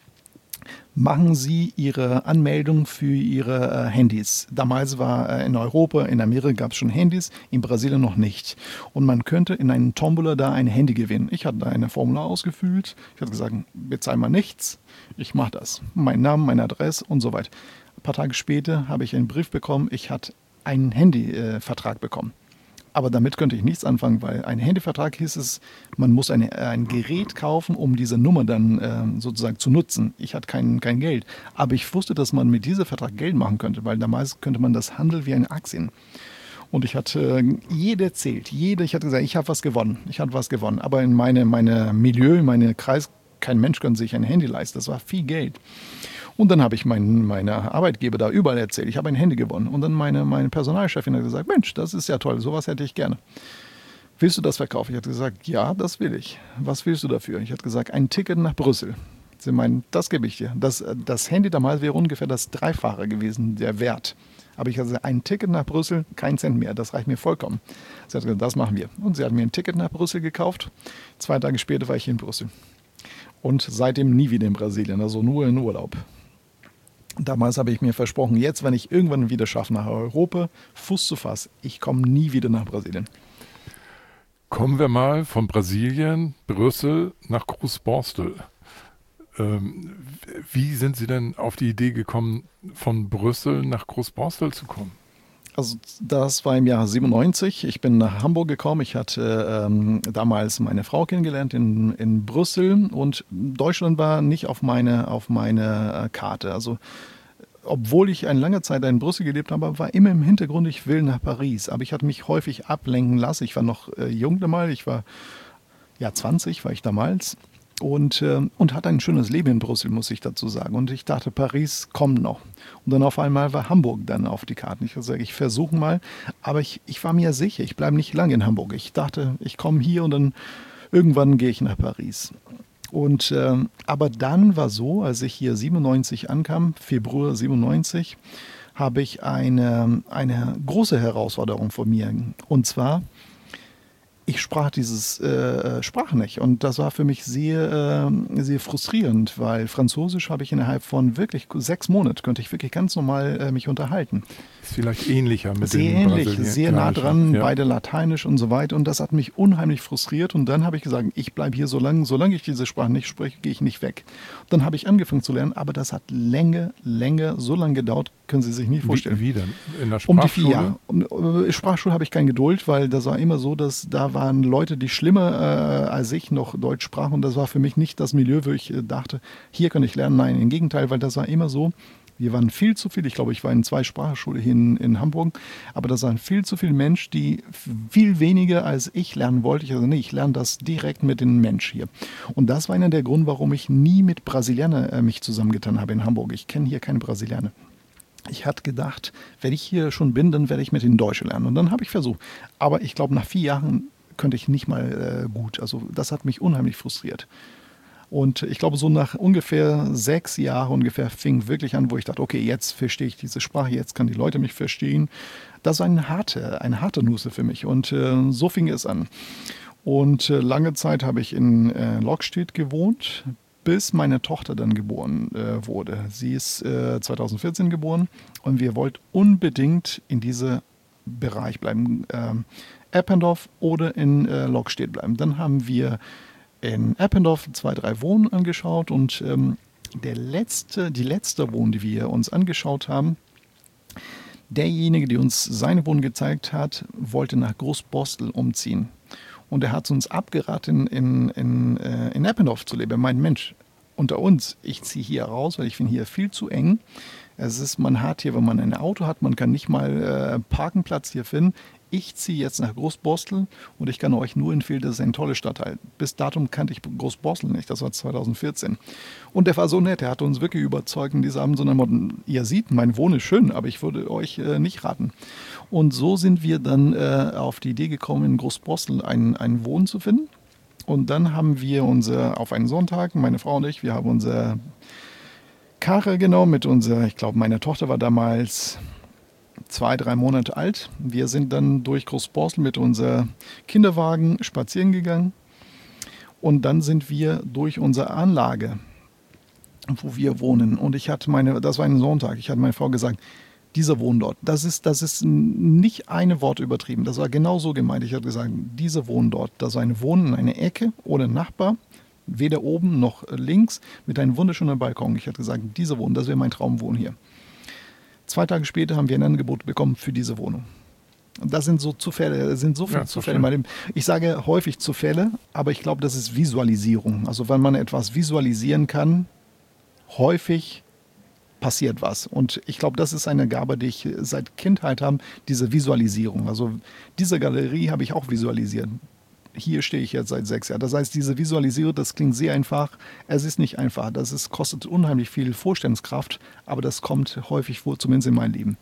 Speaker 3: Machen Sie Ihre Anmeldung für Ihre äh, Handys. Damals war äh, in Europa, in Amerika gab es schon Handys, in Brasilien noch nicht. Und man könnte in einem Tombola da ein Handy gewinnen. Ich hatte da eine Formular ausgefüllt. Ich hatte gesagt, bezahl mal nichts. Ich mache das. Mein Name, meine Adresse und so weiter. Ein paar Tage später habe ich einen Brief bekommen. Ich hatte einen Handyvertrag äh, bekommen. Aber damit könnte ich nichts anfangen, weil ein Handyvertrag hieß es, man muss eine, ein Gerät kaufen, um diese Nummer dann äh, sozusagen zu nutzen. Ich hatte kein, kein Geld. Aber ich wusste, dass man mit diesem Vertrag Geld machen könnte, weil damals könnte man das handeln wie eine Aktien. Und ich hatte äh, jeder erzählt, jeder, ich hatte gesagt, ich habe was gewonnen, ich habe was gewonnen. Aber in meine, meine Milieu, in meinem Kreis, kein Mensch konnte sich ein Handy leisten. Das war viel Geld. Und dann habe ich meinen meine Arbeitgeber da überall erzählt, ich habe ein Handy gewonnen. Und dann meine, meine Personalchefin hat gesagt, Mensch, das ist ja toll, sowas hätte ich gerne. Willst du das verkaufen? Ich hatte gesagt, ja, das will ich. Was willst du dafür? Ich hatte gesagt, ein Ticket nach Brüssel. Sie meinen, das gebe ich dir. Das, das Handy damals wäre ungefähr das Dreifache gewesen, der Wert. Aber ich hatte gesagt, ein Ticket nach Brüssel, kein Cent mehr, das reicht mir vollkommen. Sie hat gesagt, das machen wir. Und sie hat mir ein Ticket nach Brüssel gekauft. Zwei Tage später war ich in Brüssel. Und seitdem nie wieder in Brasilien, also nur in Urlaub. Damals habe ich mir versprochen, jetzt, wenn ich irgendwann wieder schaffe, nach Europa Fuß zu fassen, ich komme nie wieder nach Brasilien.
Speaker 2: Kommen wir mal von Brasilien, Brüssel nach Großborstel. Ähm, wie sind Sie denn auf die Idee gekommen, von Brüssel nach Großborstel zu kommen?
Speaker 3: Also das war im Jahr siebenundneunzig. Ich bin nach Hamburg gekommen. Ich hatte ähm, damals meine Frau kennengelernt in, in Brüssel und Deutschland war nicht auf meine, auf meine Karte. Also obwohl ich eine lange Zeit in Brüssel gelebt habe, war immer im Hintergrund, ich will nach Paris. Aber ich hatte mich häufig ablenken lassen. Ich war noch äh, jung damals. Ich war ja zwanzig, war ich damals. Und, äh, und hatte ein schönes Leben in Brüssel, muss ich dazu sagen. Und ich dachte, Paris kommt noch. Und dann auf einmal war Hamburg dann auf die Karten. Ich habe gesagt, ich versuche mal. Aber ich, ich war mir sicher, ich bleibe nicht lange in Hamburg. Ich dachte, ich komme hier und dann irgendwann gehe ich nach Paris. Und, äh, aber dann war so, als ich hier siebenundneunzig ankam, Februar siebenundneunzig, habe ich eine, eine große Herausforderung vor mir. Und zwar, ich sprach dieses äh, Sprach nicht und das war für mich sehr, äh, sehr frustrierend, weil Französisch habe ich innerhalb von wirklich sechs Monaten, könnte ich wirklich ganz normal äh, mich unterhalten.
Speaker 2: Ist vielleicht ähnlicher mit
Speaker 3: sehr
Speaker 2: den
Speaker 3: ähnlich, sehr nah dran, ja. Beide Lateinisch und so weiter und das hat mich unheimlich frustriert und dann habe ich gesagt, ich bleibe hier so lange, solange ich diese Sprache nicht spreche, gehe ich nicht weg. Dann habe ich angefangen zu lernen, aber das hat länger, länger, so lange gedauert, können Sie sich nicht vorstellen.
Speaker 2: Wie, wie denn? In der
Speaker 3: Um die vier Jahre. Um, Sprachschule habe ich keine Geduld, weil das war immer so, dass da waren Leute, die schlimmer äh, als ich noch Deutsch sprachen und das war für mich nicht das Milieu, wo ich äh, dachte, hier kann ich lernen. Nein, im Gegenteil, weil das war immer so, Wir waren viel zu viel, ich glaube, ich war in zwei Sprachschulen hier in, in Hamburg, aber das waren viel zu viele Menschen, die viel weniger als ich lernen wollte. Ich also, nee, ich lerne das direkt mit den Menschen hier. Und das war einer der Gründe, warum ich nie mit Brasilianern äh, mich zusammengetan habe in Hamburg. Ich kenne hier keine Brasilianer. Ich hatte gedacht, wenn ich hier schon bin, dann werde ich mit den Deutschen lernen. Und dann habe ich versucht. Aber ich glaube, nach vier Jahren könnte ich nicht mal äh, gut. Also das hat mich unheimlich frustriert. Und ich glaube, so nach ungefähr sechs Jahren ungefähr fing wirklich an, wo ich dachte, okay, jetzt verstehe ich diese Sprache, jetzt kann die Leute mich verstehen. Das war eine harte, eine harte Nusse für mich. Und äh, so fing es an. Und äh, lange Zeit habe ich in äh, Lokstedt gewohnt, bis meine Tochter dann geboren äh, wurde. Sie ist äh, zweitausendvierzehn geboren und wir wollten unbedingt in diesem Bereich bleiben. Ähm, Eppendorf oder in äh, Lokstedt bleiben. Dann haben wir in Eppendorf zwei, drei Wohnungen angeschaut und ähm, der letzte, die letzte Wohnung, die wir uns angeschaut haben, derjenige, der uns seine Wohnung gezeigt hat, wollte nach Großborstel umziehen. Und er hat uns abgeraten, in, in, in, in Eppendorf zu leben. Er meint, Mensch, unter uns, ich ziehe hier raus, weil ich finde hier viel zu eng. Es ist, man hat hier, wenn man ein Auto hat, man kann nicht mal äh, Parkenplatz hier finden. Ich ziehe jetzt nach Großborstel und ich kann euch nur empfehlen, das ist ein toller Stadtteil. Bis datum kannte ich Großborstel nicht, das war zweitausendvierzehn. Und der war so nett, er hat uns wirklich überzeugt in diesem Abend, sondern ihr seht, mein Wohnen ist schön, aber ich würde euch äh, nicht raten. Und so sind wir dann äh, auf die Idee gekommen, in Großborstel ein, ein Wohnen zu finden. Und dann haben wir unser, auf einen Sonntag, meine Frau und ich, wir haben unsere Karre genommen mit unserer, ich glaube, meine Tochter war damals zwei, drei Monate alt. Wir sind dann durch Großborstel mit unserem Kinderwagen spazieren gegangen. Und dann sind wir durch unsere Anlage, wo wir wohnen. Und ich hatte meine, das war ein Sonntag, ich hatte meine Frau gesagt, dieser Wohn dort, das ist, das ist nicht ein Wort übertrieben. Das war genau so gemeint. Ich hatte gesagt, dieser Wohn dort, das war ein Wohnen in einer Ecke ohne Nachbar, weder oben noch links, mit einem wunderschönen Balkon. Ich hatte gesagt, dieser Wohn, das wäre mein Traumwohn hier. Zwei Tage später haben wir ein Angebot bekommen für diese Wohnung. Und das sind so Zufälle, das sind so viele ja, Zufälle. Ich sage häufig Zufälle, aber ich glaube, das ist Visualisierung. Also wenn man etwas visualisieren kann, häufig passiert was. Und ich glaube, das ist eine Gabe, die ich seit Kindheit habe, diese Visualisierung. Also diese Galerie habe ich auch visualisiert. Hier stehe ich jetzt seit sechs Jahren. Das heißt, diese Visualisierung, das klingt sehr einfach. Es ist nicht einfach. Das ist, kostet unheimlich viel Vorstellungskraft, aber das kommt häufig vor, zumindest in meinem Leben.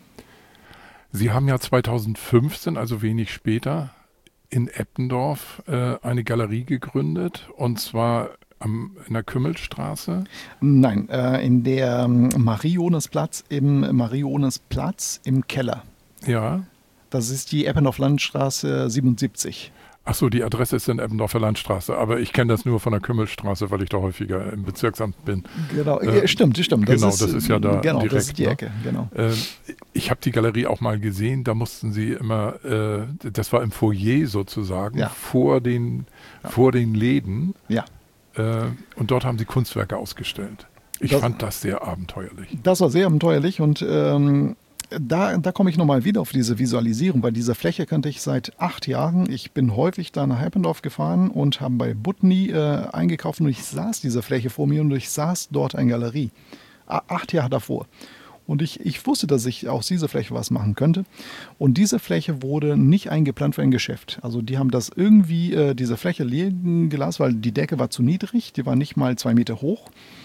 Speaker 2: Sie haben ja zweitausendfünfzehn, also wenig später, in Eppendorf äh, eine Galerie gegründet, und zwar am, in der Kümmelstraße?
Speaker 3: Nein, äh, in der ähm, Marie-Jonas-Platz, im Marie-Jonas-Platz im Keller.
Speaker 2: Ja.
Speaker 3: Das ist die Eppendorf-Landstraße siebenundsiebzig.
Speaker 2: Ach so, die Adresse ist in Eppendorfer Landstraße, aber ich kenne das nur von der Kümmelstraße, weil ich da häufiger im Bezirksamt bin.
Speaker 3: Genau, äh, stimmt, stimmt.
Speaker 2: Das genau, ist, das ist ja da
Speaker 3: genau,
Speaker 2: direkt.
Speaker 3: Das ist die Ecke,
Speaker 2: ne?
Speaker 3: genau.
Speaker 2: Äh, ich habe die Galerie auch mal gesehen, da mussten sie immer, äh, das war im Foyer sozusagen,
Speaker 3: ja.
Speaker 2: vor, den, ja. vor den Läden.
Speaker 3: Ja.
Speaker 2: Äh, und dort haben sie Kunstwerke ausgestellt. Ich das, fand das sehr abenteuerlich.
Speaker 3: Das war sehr abenteuerlich und ähm, Da, da komme ich nochmal wieder auf diese Visualisierung. Bei dieser Fläche kannte ich seit acht Jahren. Ich bin häufig da nach Eppendorf gefahren und habe bei Butni äh, eingekauft und ich saß diese Fläche vor mir und ich saß dort eine Galerie. Acht Jahre davor. Und ich, ich wusste, dass ich aus dieser Fläche was machen könnte. Und diese Fläche wurde nicht eingeplant für ein Geschäft. Also die haben das irgendwie, äh, diese Fläche liegen gelassen, weil die Decke war zu niedrig. Die war nicht mal zwei Meter hoch.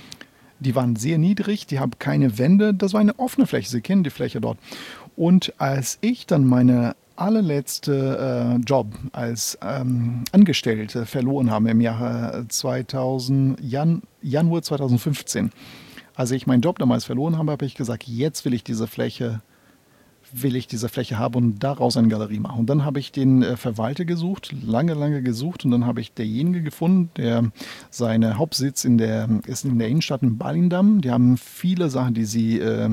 Speaker 3: Die waren sehr niedrig, die haben keine Wände. Das war eine offene Fläche, Sie kennen die Fläche dort. Und als ich dann meine allerletzte äh, Job als ähm, Angestellte verloren habe im Jahre zweitausend, Jan, Januar zweitausendfünfzehn, als ich meinen Job damals verloren habe, habe ich gesagt, jetzt will ich diese Fläche will ich diese Fläche haben und daraus eine Galerie machen. Und dann habe ich den äh, Verwalter gesucht, lange, lange gesucht und dann habe ich derjenige gefunden, der seine Hauptsitz in der, ist in der Innenstadt in Ballindamm. Die haben viele Sachen, die sie, äh,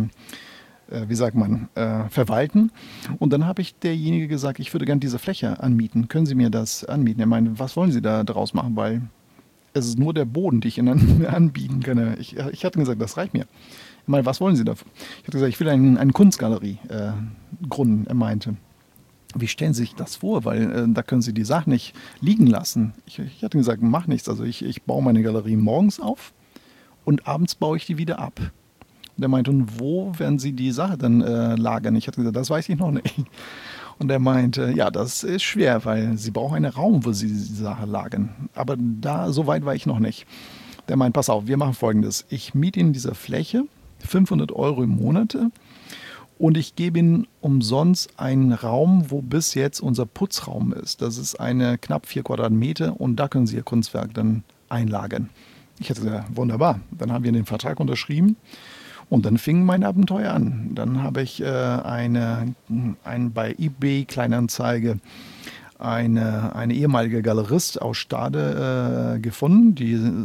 Speaker 3: äh, wie sagt man, äh, verwalten. Und dann habe ich derjenige gesagt, ich würde gerne diese Fläche anmieten. Können Sie mir das anmieten? Er meinte, was wollen Sie da draus machen? Weil es ist nur der Boden, den ich Ihnen anbieten kann. Ich, ich hatte gesagt, das reicht mir. Ich meine, was wollen Sie dafür? Ich habe gesagt, ich will eine, eine Kunstgalerie äh, gründen. Er meinte, wie stellen Sie sich das vor? Weil äh, da können Sie die Sachen nicht liegen lassen. Ich, ich hatte gesagt, mach nichts. Also ich, ich baue meine Galerie morgens auf und abends baue ich die wieder ab. Der meinte, und wo werden Sie die Sache dann äh, lagern? Ich hatte gesagt, das weiß ich noch nicht. Und er meinte, ja, das ist schwer, weil Sie brauchen einen Raum, wo Sie die Sache lagern. Aber da, so weit war ich noch nicht. Der meint, pass auf, wir machen Folgendes. Ich miete Ihnen diese Fläche, fünfhundert Euro im Monat, und ich gebe Ihnen umsonst einen Raum, wo bis jetzt unser Putzraum ist. Das ist eine knapp vier Quadratmeter und da können Sie Ihr Kunstwerk dann einlagern. Ich hätte gesagt, wunderbar. Dann haben wir den Vertrag unterschrieben und dann fing mein Abenteuer an. Dann habe ich äh, eine, ein, bei eBay Kleinanzeige eine, eine ehemalige Galerist aus Stade äh, gefunden, die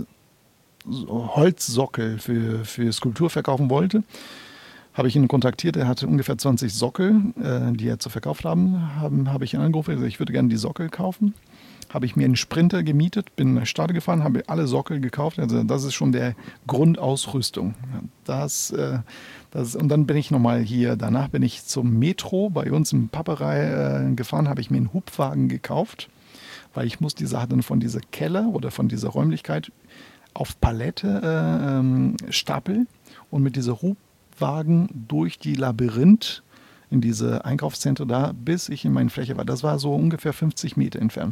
Speaker 3: Holzsockel für, für Skulptur verkaufen wollte. Habe ich ihn kontaktiert, er hatte ungefähr zwanzig Sockel, äh, die er zu verkauft haben. Haben habe ich ihn angerufen, gesagt, ich würde gerne die Sockel kaufen. Habe ich mir einen Sprinter gemietet, bin nach Stade gefahren, habe alle Sockel gekauft. Also das ist schon der Grundausrüstung. Das, äh, das, und dann bin ich nochmal hier, danach bin ich zum Metro bei uns im Papperei äh, gefahren, habe ich mir einen Hubwagen gekauft, weil ich muss die Sache dann von dieser Keller oder von dieser Räumlichkeit auf Palette äh, ähm, stapeln und mit dieser Hubwagen durch die Labyrinth in diese Einkaufszentren da, bis ich in meine Fläche war. Das war so ungefähr fünfzig Meter entfernt.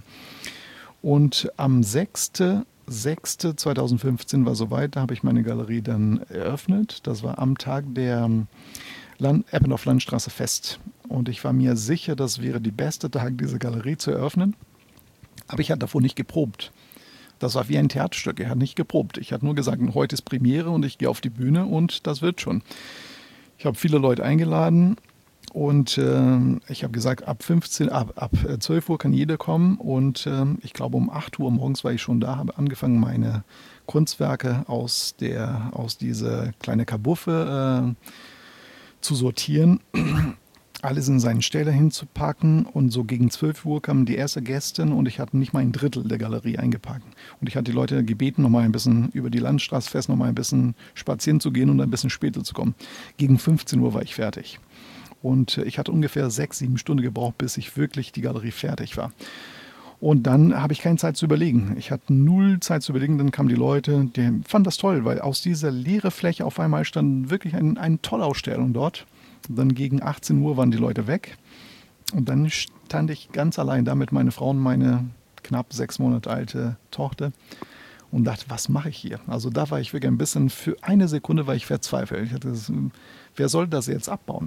Speaker 3: Und am sechsten sechsten zweitausendfünfzehn war soweit, da habe ich meine Galerie dann eröffnet. Das war am Tag der Land- Eppendorf Landstraße Fest. Und ich war mir sicher, das wäre der beste Tag, diese Galerie zu eröffnen. Aber ich hatte davor nicht geprobt. Das war wie ein Theaterstück. Er hat nicht geprobt. Ich hatte nur gesagt, heute ist Premiere und ich gehe auf die Bühne und das wird schon. Ich habe viele Leute eingeladen und äh, ich habe gesagt, ab fünfzehn, ab, ab zwölf Uhr kann jeder kommen und äh, ich glaube um acht Uhr morgens war ich schon da, habe angefangen, meine Kunstwerke aus, der, aus dieser kleinen Kabuffe äh, zu sortieren. Alles in seinen Ständer hinzupacken und so gegen zwölf Uhr kamen die ersten Gäste und ich hatte nicht mal ein Drittel der Galerie eingepackt. Und ich hatte die Leute gebeten, nochmal ein bisschen über die Landstraße fest, nochmal ein bisschen spazieren zu gehen und ein bisschen später zu kommen. Gegen fünfzehn Uhr war ich fertig. Und ich hatte ungefähr sechs, sieben Stunden gebraucht, bis ich wirklich die Galerie fertig war. Und dann habe ich keine Zeit zu überlegen. Ich hatte null Zeit zu überlegen. Dann kamen die Leute, die fanden das toll, weil aus dieser leeren Fläche auf einmal stand wirklich ein, eine tolle Ausstellung dort. Dann gegen achtzehn Uhr waren die Leute weg. Und dann stand ich ganz allein da mit meiner Frau und meine knapp sechs Monate alte Tochter und dachte, was mache ich hier? Also da war ich wirklich ein bisschen, für eine Sekunde war ich verzweifelt. Ich hatte das, wer soll das jetzt abbauen?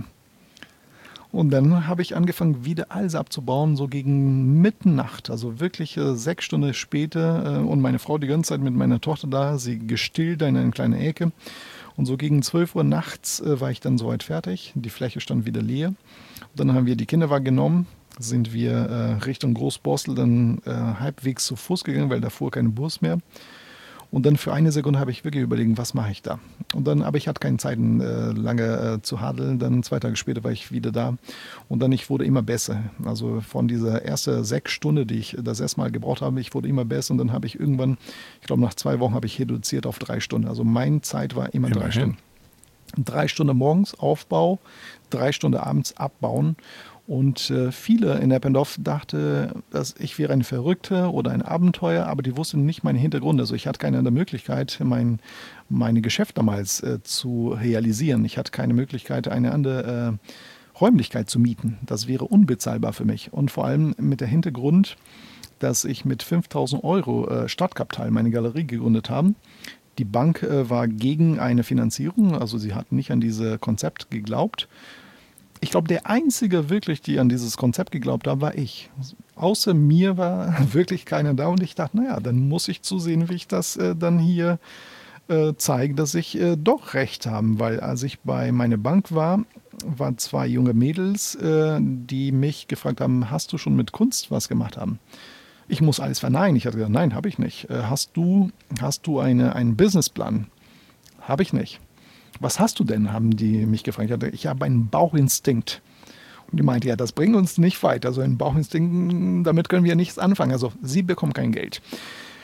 Speaker 3: Und dann habe ich angefangen, wieder alles abzubauen, so gegen Mitternacht, also wirklich äh, sechs Stunden später. Äh, und meine Frau die ganze Zeit mit meiner Tochter da, sie gestillt in einer kleinen Ecke. Und so gegen zwölf Uhr nachts äh, war ich dann soweit fertig. Die Fläche stand wieder leer. Und dann haben wir die Kinderwagen genommen, sind wir äh, Richtung Großborstel dann äh, halbwegs zu Fuß gegangen, weil da fuhr kein Bus mehr. Und dann für eine Sekunde habe ich wirklich überlegt, was mache ich da? Und dann, aber ich hatte keine Zeit, äh, lange äh, zu hadeln. Dann zwei Tage später war ich wieder da. Und dann, ich wurde immer besser. Also von dieser ersten sechs Stunden, die ich das erste Mal gebraucht habe, ich wurde immer besser. Und dann habe ich irgendwann, ich glaube nach zwei Wochen, habe ich reduziert auf drei Stunden. Also meine Zeit war immer Immerhin. drei Stunden. Drei Stunden morgens Aufbau, drei Stunden abends abbauen. Und äh, viele in Eppendorf dachten, dass ich wäre ein Verrückter oder ein Abenteuer, aber die wussten nicht meinen Hintergrund. Also ich hatte keine andere Möglichkeit, mein meine Geschäft damals äh, zu realisieren. Ich hatte keine Möglichkeit, eine andere äh, Räumlichkeit zu mieten. Das wäre unbezahlbar für mich. Und vor allem mit der Hintergrund, dass ich mit fünftausend Euro äh, Startkapital meine Galerie gegründet habe. Die Bank äh, war gegen eine Finanzierung, also sie hat nicht an dieses Konzept geglaubt. Ich glaube, der Einzige wirklich, die an dieses Konzept geglaubt hat, war ich. Außer mir war wirklich keiner da und ich dachte, naja, dann muss ich zusehen, wie ich das äh, dann hier äh, zeige, dass ich äh, doch recht habe. Weil als ich bei meiner Bank war, waren zwei junge Mädels, äh, die mich gefragt haben, hast du schon mit Kunst was gemacht haben? Ich muss alles verneinen. Ich hatte gesagt, nein, habe ich nicht. Äh, hast du, hast du eine, einen Businessplan? Habe ich nicht. Was hast du denn, haben die mich gefragt. Ich, hatte, ich habe einen Bauchinstinkt. Und die meinte, ja, das bringt uns nicht weit. Also ein Bauchinstinkt, damit können wir nichts anfangen. Also sie bekommen kein Geld.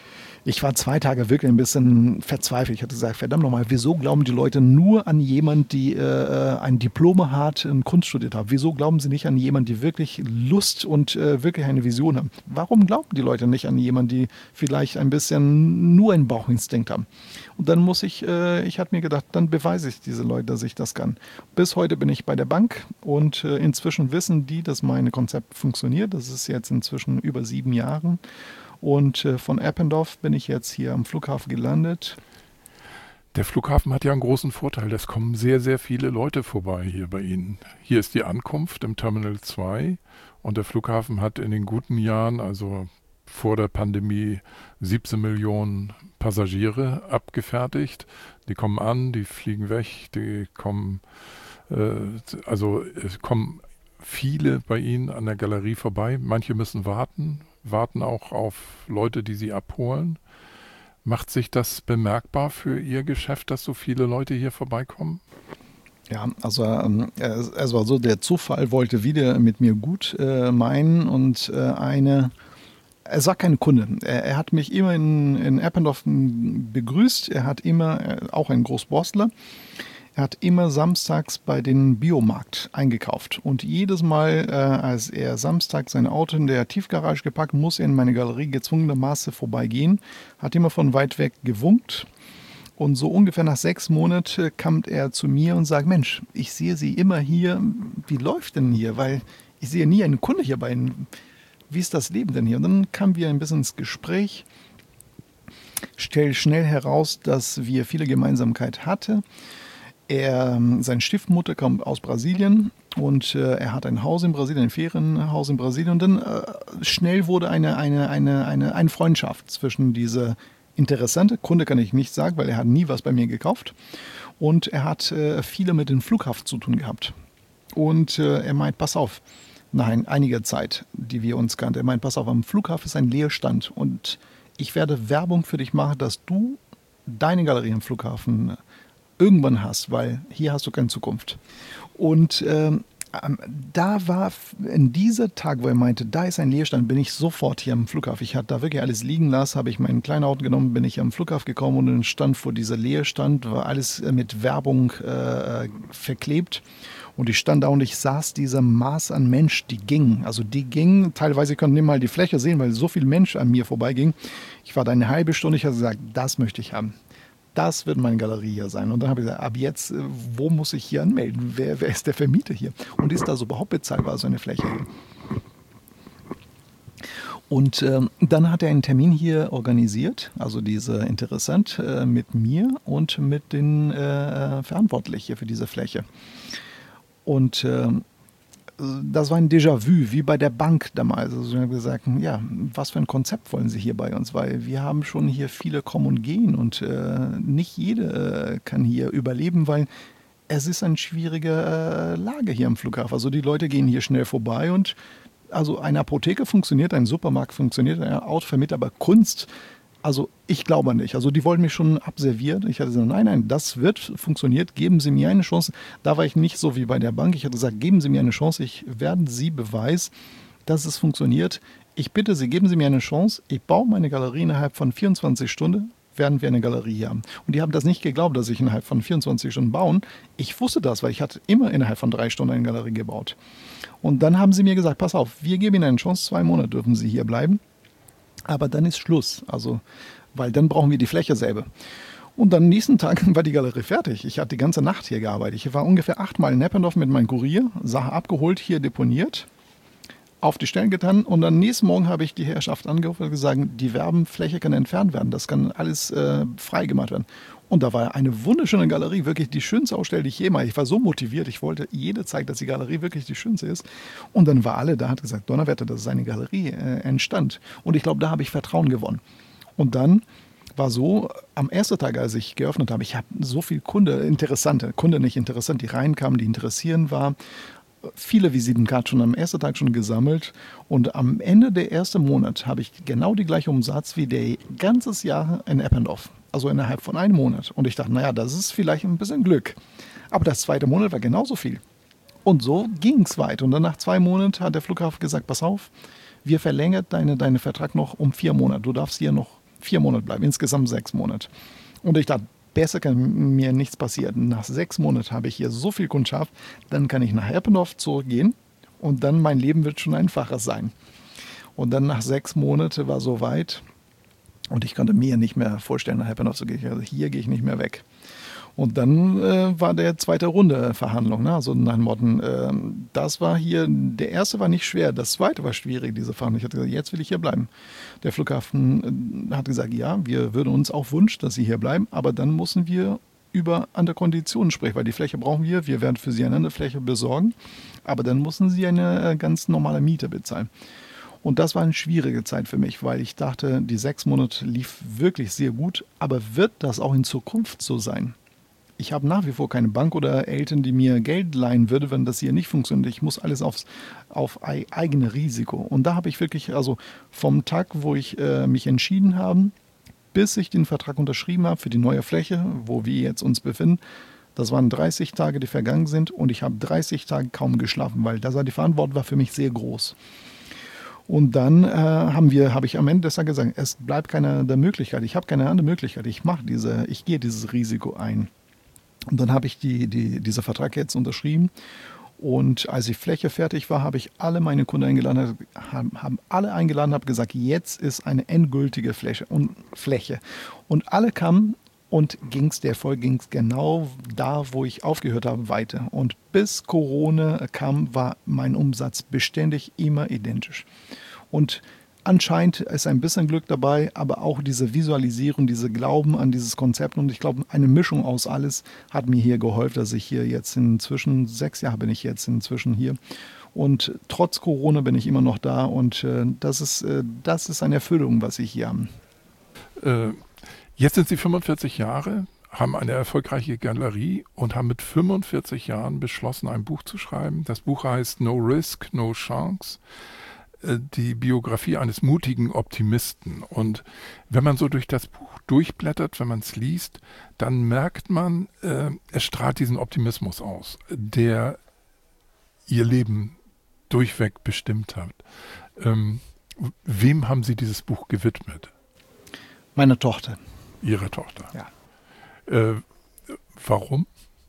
Speaker 3: Ich war zwei Tage wirklich ein bisschen verzweifelt. Ich hatte gesagt, verdammt nochmal, wieso glauben die Leute nur an jemanden, die äh, ein Diplom hat und Kunst studiert hat? Wieso glauben sie nicht an jemanden, die wirklich Lust und äh, wirklich eine Vision haben? Warum glauben die Leute nicht an jemanden, die vielleicht ein bisschen nur einen Bauchinstinkt haben? Und dann muss ich, äh, ich hatte mir gedacht, dann beweise ich diese Leute, dass ich das kann. Bis heute bin ich bei der Bank und äh, inzwischen wissen die, dass mein Konzept funktioniert. Das ist jetzt inzwischen über sieben Jahren. Und äh, von Eppendorf bin ich jetzt hier am Flughafen gelandet.
Speaker 2: Der Flughafen hat ja einen großen Vorteil. Es kommen sehr, sehr viele Leute vorbei hier bei Ihnen. Hier ist die Ankunft im Terminal zwei und der Flughafen hat in den guten Jahren, also vor der Pandemie, siebzehn Millionen Passagiere abgefertigt. Die kommen an, die fliegen weg, die kommen, äh, also es kommen viele bei Ihnen an der Galerie vorbei. Manche müssen warten. warten auch auf Leute, die sie abholen. Macht sich das bemerkbar für Ihr Geschäft, dass so viele Leute hier vorbeikommen?
Speaker 3: Ja, also ähm, es, es war so, der Zufall wollte wieder mit mir gut äh, meinen und äh, eine, er war kein Kunde. Er, er hat mich immer in, in Eppendorf begrüßt. Er hat immer, äh, auch ein Großborstler, er hat immer samstags bei den Biomarkt eingekauft. Und jedes Mal, äh, als er samstags sein Auto in der Tiefgarage gepackt, muss er in meine Galerie gezwungenermaßen vorbeigehen. Hat immer von weit weg gewunkt. Und so ungefähr nach sechs Monaten kam er zu mir und sagt, Mensch, ich sehe Sie immer hier. Wie läuft denn hier? Weil ich sehe nie einen Kunde hier bei Ihnen. Wie ist das Leben denn hier? Und dann kamen wir ein bisschen ins Gespräch. Stellt schnell heraus, dass wir viele Gemeinsamkeit hatten. Er, seine Stiefmutter kommt aus Brasilien und äh, er hat ein Haus in Brasilien, ein Ferienhaus in Brasilien. Und dann äh, schnell wurde eine, eine, eine, eine, eine Freundschaft zwischen dieser interessante Kunde, kann ich nicht sagen, weil er hat nie was bei mir gekauft. Und er hat äh, viele mit dem Flughafen zu tun gehabt. Und äh, er meint, pass auf, nach einiger Zeit, die wir uns kannten, er meint, pass auf, am Flughafen ist ein Leerstand und ich werde Werbung für dich machen, dass du deine Galerie am Flughafen irgendwann hast, weil hier hast du keine Zukunft. Und ähm, da war in dieser Tag, wo er meinte, da ist ein Leerstand, bin ich sofort hier am Flughafen. Ich hatte da wirklich alles liegen lassen, habe ich mein kleines Auto genommen, bin ich am Flughafen gekommen und dann stand vor dieser Leerstand, war alles mit Werbung äh, verklebt. Und ich stand da und ich saß dieser Maß an Mensch, die ging. Also die ging, teilweise konnten nicht mal die Fläche sehen, weil so viel Mensch an mir vorbeiging. Ich war da eine halbe Stunde, ich habe gesagt, das möchte ich haben. Das wird meine Galerie hier sein. Und dann habe ich gesagt, ab jetzt, wo muss ich hier anmelden? Wer, wer ist der Vermieter hier? Und ist das überhaupt bezahlbar, so eine Fläche hier? Und ähm, dann hat er einen Termin hier organisiert, also diese interessant, äh, mit mir und mit den äh, Verantwortlichen für diese Fläche. Und äh, das war ein Déjà-vu, wie bei der Bank damals. Also wir haben gesagt, ja, was für ein Konzept wollen Sie hier bei uns? Weil wir haben schon hier viele kommen und gehen und äh, nicht jeder äh, kann hier überleben, weil es ist eine schwierige äh, Lage hier am Flughafen. Also die Leute gehen hier schnell vorbei und also eine Apotheke funktioniert, ein Supermarkt funktioniert, ein Autovermieter, aber Kunst, also ich glaube nicht. Also die wollten mich schon abserviert. Ich hatte gesagt, nein, nein, das wird funktioniert. Geben Sie mir eine Chance. Da war ich nicht so wie bei der Bank. Ich hatte gesagt, geben Sie mir eine Chance. Ich werde Sie beweisen, dass es funktioniert. Ich bitte Sie, geben Sie mir eine Chance. Ich baue meine Galerie innerhalb von vierundzwanzig Stunden. Werden wir eine Galerie hier haben. Und die haben das nicht geglaubt, dass ich innerhalb von vierundzwanzig Stunden bauen. Ich wusste das, weil ich hatte immer innerhalb von drei Stunden eine Galerie gebaut. Und dann haben sie mir gesagt, pass auf, wir geben Ihnen eine Chance, zwei Monate dürfen Sie hier bleiben. Aber dann ist Schluss, also, weil dann brauchen wir die Fläche selber. Und dann am nächsten Tag war die Galerie fertig. Ich hatte die ganze Nacht hier gearbeitet. Ich war ungefähr achtmal in Eppendorf mit meinem Kurier, Sache abgeholt, hier deponiert, auf die Stellen getan. Und dann nächsten Morgen habe ich die Herrschaft angerufen und gesagt, die Werbenfläche kann entfernt werden. Das kann alles äh, freigemacht werden. Und da war eine wunderschöne Galerie, wirklich die schönste Ausstellung, die ich jemals. Ich war so motiviert, ich wollte jede zeigen, dass die Galerie wirklich die schönste ist. Und dann war alle da, hat gesagt, Donnerwetter, dass eine Galerie äh, entstand. Und ich glaube, da habe ich Vertrauen gewonnen. Und dann war so, am ersten Tag, als ich geöffnet habe, ich habe so viel Kunde, interessante, Kunde nicht interessant, die reinkamen, die interessieren waren. Viele Visitenkarten schon am ersten Tag schon gesammelt. Und am Ende der ersten Monat habe ich genau die gleiche Umsatz wie der ganzes Jahr in Eppendorf. Also innerhalb von einem Monat. Und ich dachte, naja, das ist vielleicht ein bisschen Glück. Aber das zweite Monat war genauso viel. Und so ging es weiter. Und dann nach zwei Monaten hat der Flughafen gesagt, pass auf, wir verlängern deinen deine Vertrag noch um vier Monate. Du darfst hier noch vier Monate bleiben, insgesamt sechs Monate. Und ich dachte, besser kann mir nichts passieren. Nach sechs Monaten habe ich hier so viel Kundschaft, dann kann ich nach Eppendorf zurückgehen und dann mein Leben wird schon einfacher sein. Und dann nach sechs Monaten war so weit und ich konnte mir nicht mehr vorstellen, nach Eppendorf zu gehen. Also hier gehe ich nicht mehr weg. Und dann äh, war der zweite Runde Verhandlung. Ne? Also nach dem Motto, äh, das war hier, der erste war nicht schwer, das zweite war schwierig, diese Verhandlung. Ich hatte gesagt, jetzt will ich hier bleiben. Der Flughafen äh, hat gesagt, ja, wir würden uns auch wünschen, dass Sie hier bleiben, aber dann müssen wir über andere Konditionen sprechen, weil die Fläche brauchen wir, wir werden für Sie eine andere Fläche besorgen, aber dann müssen Sie eine äh, ganz normale Miete bezahlen. Und das war eine schwierige Zeit für mich, weil ich dachte, die sechs Monate lief wirklich sehr gut, aber wird das auch in Zukunft so sein? Ich habe nach wie vor keine Bank oder Eltern, die mir Geld leihen würde, wenn das hier nicht funktioniert. Ich muss alles aufs, auf eigene Risiko. Und da habe ich wirklich, also vom Tag, wo ich äh, mich entschieden habe, bis ich den Vertrag unterschrieben habe für die neue Fläche, wo wir jetzt uns befinden, das waren dreißig Tage, die vergangen sind und ich habe dreißig Tage kaum geschlafen, weil das war, die Verantwortung war für mich sehr groß. Und dann äh, haben wir, habe ich am Ende deshalb gesagt, es bleibt keine andere Möglichkeit. Ich habe keine andere Möglichkeit. Ich mache diese, ich gehe dieses Risiko ein. Und dann habe ich die, die, diesen Vertrag jetzt unterschrieben. Und als die Fläche fertig war, habe ich alle meine Kunden eingeladen, haben, haben alle eingeladen, habe gesagt, jetzt ist eine endgültige Fläche und Fläche. Und alle kamen und ging's, der Erfolg ging es genau da, wo ich aufgehört habe, weiter. Und bis Corona kam, war mein Umsatz beständig immer identisch. Und anscheinend ist ein bisschen Glück dabei, aber auch diese Visualisierung, diese Glauben an dieses Konzept und ich glaube, eine Mischung aus alles hat mir hier geholfen, dass ich hier jetzt inzwischen, sechs Jahre bin ich jetzt inzwischen hier und trotz Corona bin ich immer noch da und äh, das ist, äh, das ist eine Erfüllung, was ich hier habe.
Speaker 2: Äh, jetzt sind Sie fünfundvierzig Jahre, haben eine erfolgreiche Galerie und haben mit fünfundvierzig Jahren beschlossen, ein Buch zu schreiben. Das Buch heißt No Risk, No Chance. Die Biografie eines mutigen Optimisten. Und wenn man so durch das Buch durchblättert, wenn man es liest, dann merkt man, äh, es strahlt diesen Optimismus aus, der ihr Leben durchweg bestimmt hat. Ähm, wem haben Sie dieses Buch gewidmet?
Speaker 3: Meine Tochter.
Speaker 2: Ihre Tochter?
Speaker 3: Ja.
Speaker 2: Äh, warum?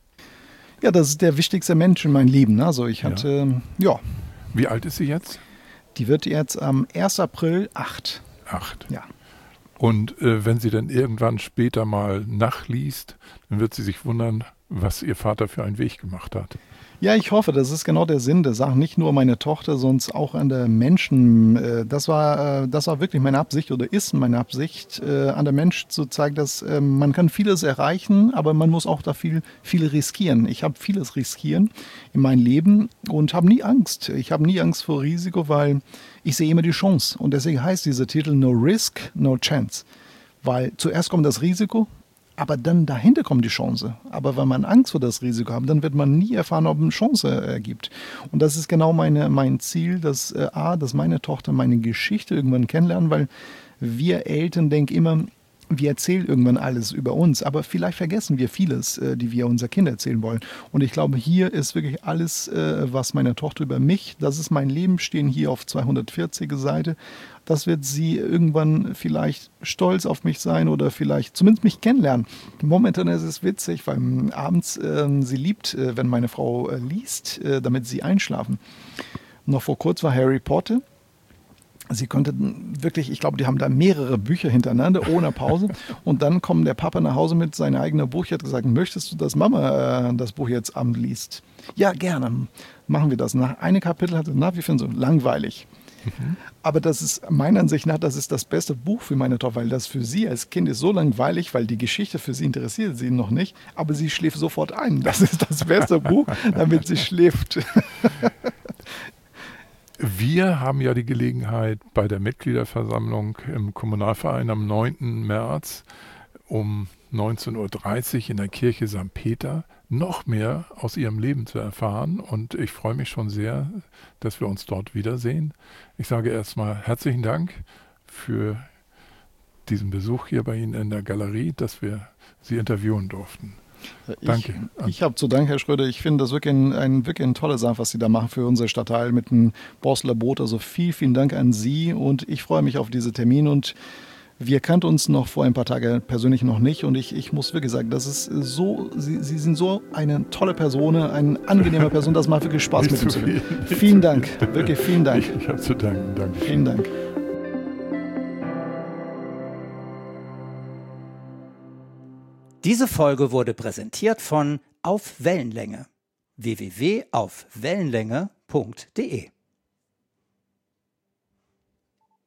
Speaker 3: Ja, das ist der wichtigste Mensch in meinem Leben. Also ich hatte, ja. ja.
Speaker 2: Wie alt ist sie jetzt?
Speaker 3: Die wird jetzt am ersten April acht.
Speaker 2: Acht.
Speaker 3: Ja.
Speaker 2: Und äh, wenn sie dann irgendwann später mal nachliest, dann wird sie sich wundern, was ihr Vater für einen Weg gemacht hat.
Speaker 3: Ja, ich hoffe, das ist genau der Sinn der Sache. Nicht nur meine Tochter, sondern auch an der Menschen. Das war, das war wirklich meine Absicht oder ist meine Absicht, an der Mensch zu zeigen, dass man kann vieles erreichen, aber man muss auch da viel, viel riskieren. Ich habe vieles riskieren in meinem Leben und habe nie Angst. Ich habe nie Angst vor Risiko, weil ich sehe immer die Chance. Und deswegen heißt dieser Titel No Risk, No Chance. Weil zuerst kommt das Risiko, aber dann dahinter kommt die Chance. Aber wenn man Angst vor das Risiko hat, dann wird man nie erfahren, ob eine Chance ergibt. Und das ist genau meine, mein Ziel, dass, äh, A, dass meine Tochter meine Geschichte irgendwann kennenlernen, weil wir Eltern denken immer, wir erzählen irgendwann alles über uns, aber vielleicht vergessen wir vieles, äh, die wir unseren Kindern erzählen wollen. Und ich glaube, hier ist wirklich alles, äh, was meine Tochter über mich, das ist mein Leben, stehen hier auf zweihundertvierziger Seite. Das wird sie irgendwann vielleicht stolz auf mich sein oder vielleicht zumindest mich kennenlernen. Momentan ist es witzig, weil abends äh, sie liebt, äh, wenn meine Frau äh, liest, äh, damit sie einschlafen. Noch vor kurzem war Harry Potter. Sie konnte wirklich, ich glaube, die haben da mehrere Bücher hintereinander, ohne Pause. Und dann kommt der Papa nach Hause mit seinem eigenen Buch. Er hat gesagt, möchtest du, dass Mama äh, das Buch jetzt abends liest? Ja, gerne. Machen wir das. Nach einem Kapitel hat er, na, wir finden so langweilig. Mhm. Aber das ist, meiner Ansicht nach, das ist das beste Buch für meine Tochter, weil das für sie als Kind ist so langweilig, weil die Geschichte für sie interessiert sie noch nicht, aber sie schläft sofort ein. Das ist das beste Buch, damit sie schläft.
Speaker 2: Wir haben ja die Gelegenheit, bei der Mitgliederversammlung im Kommunalverein am neunten März um neunzehn Uhr dreißig in der Kirche Sankt Peter noch mehr aus ihrem Leben zu erfahren. Und ich freue mich schon sehr, dass wir uns dort wiedersehen. Ich sage erstmal herzlichen Dank für diesen Besuch hier bei Ihnen in der Galerie, dass wir Sie interviewen durften.
Speaker 3: Ich, Danke. Ich habe zu danken, Herr Schröder. Ich finde das wirklich ein, ein, wirklich eine tolle Sache, was Sie da machen für unser Stadtteil mit dem Borstler Boot. Also vielen, vielen Dank an Sie und ich freue mich auf diese Termine und Wir kannten uns noch vor ein paar Tagen persönlich noch nicht und ich, ich muss wirklich sagen, das ist so, Sie, Sie sind so eine tolle Person, eine angenehme Person, das macht wirklich Spaß mit Ihnen zu reden. Vielen Dank, wirklich vielen Dank.
Speaker 2: Ich, ich habe zu danken, danke.
Speaker 3: Vielen Dank.
Speaker 1: Diese Folge wurde präsentiert von Auf Wellenlänge. w w w punkt auf wellenlänge punkt de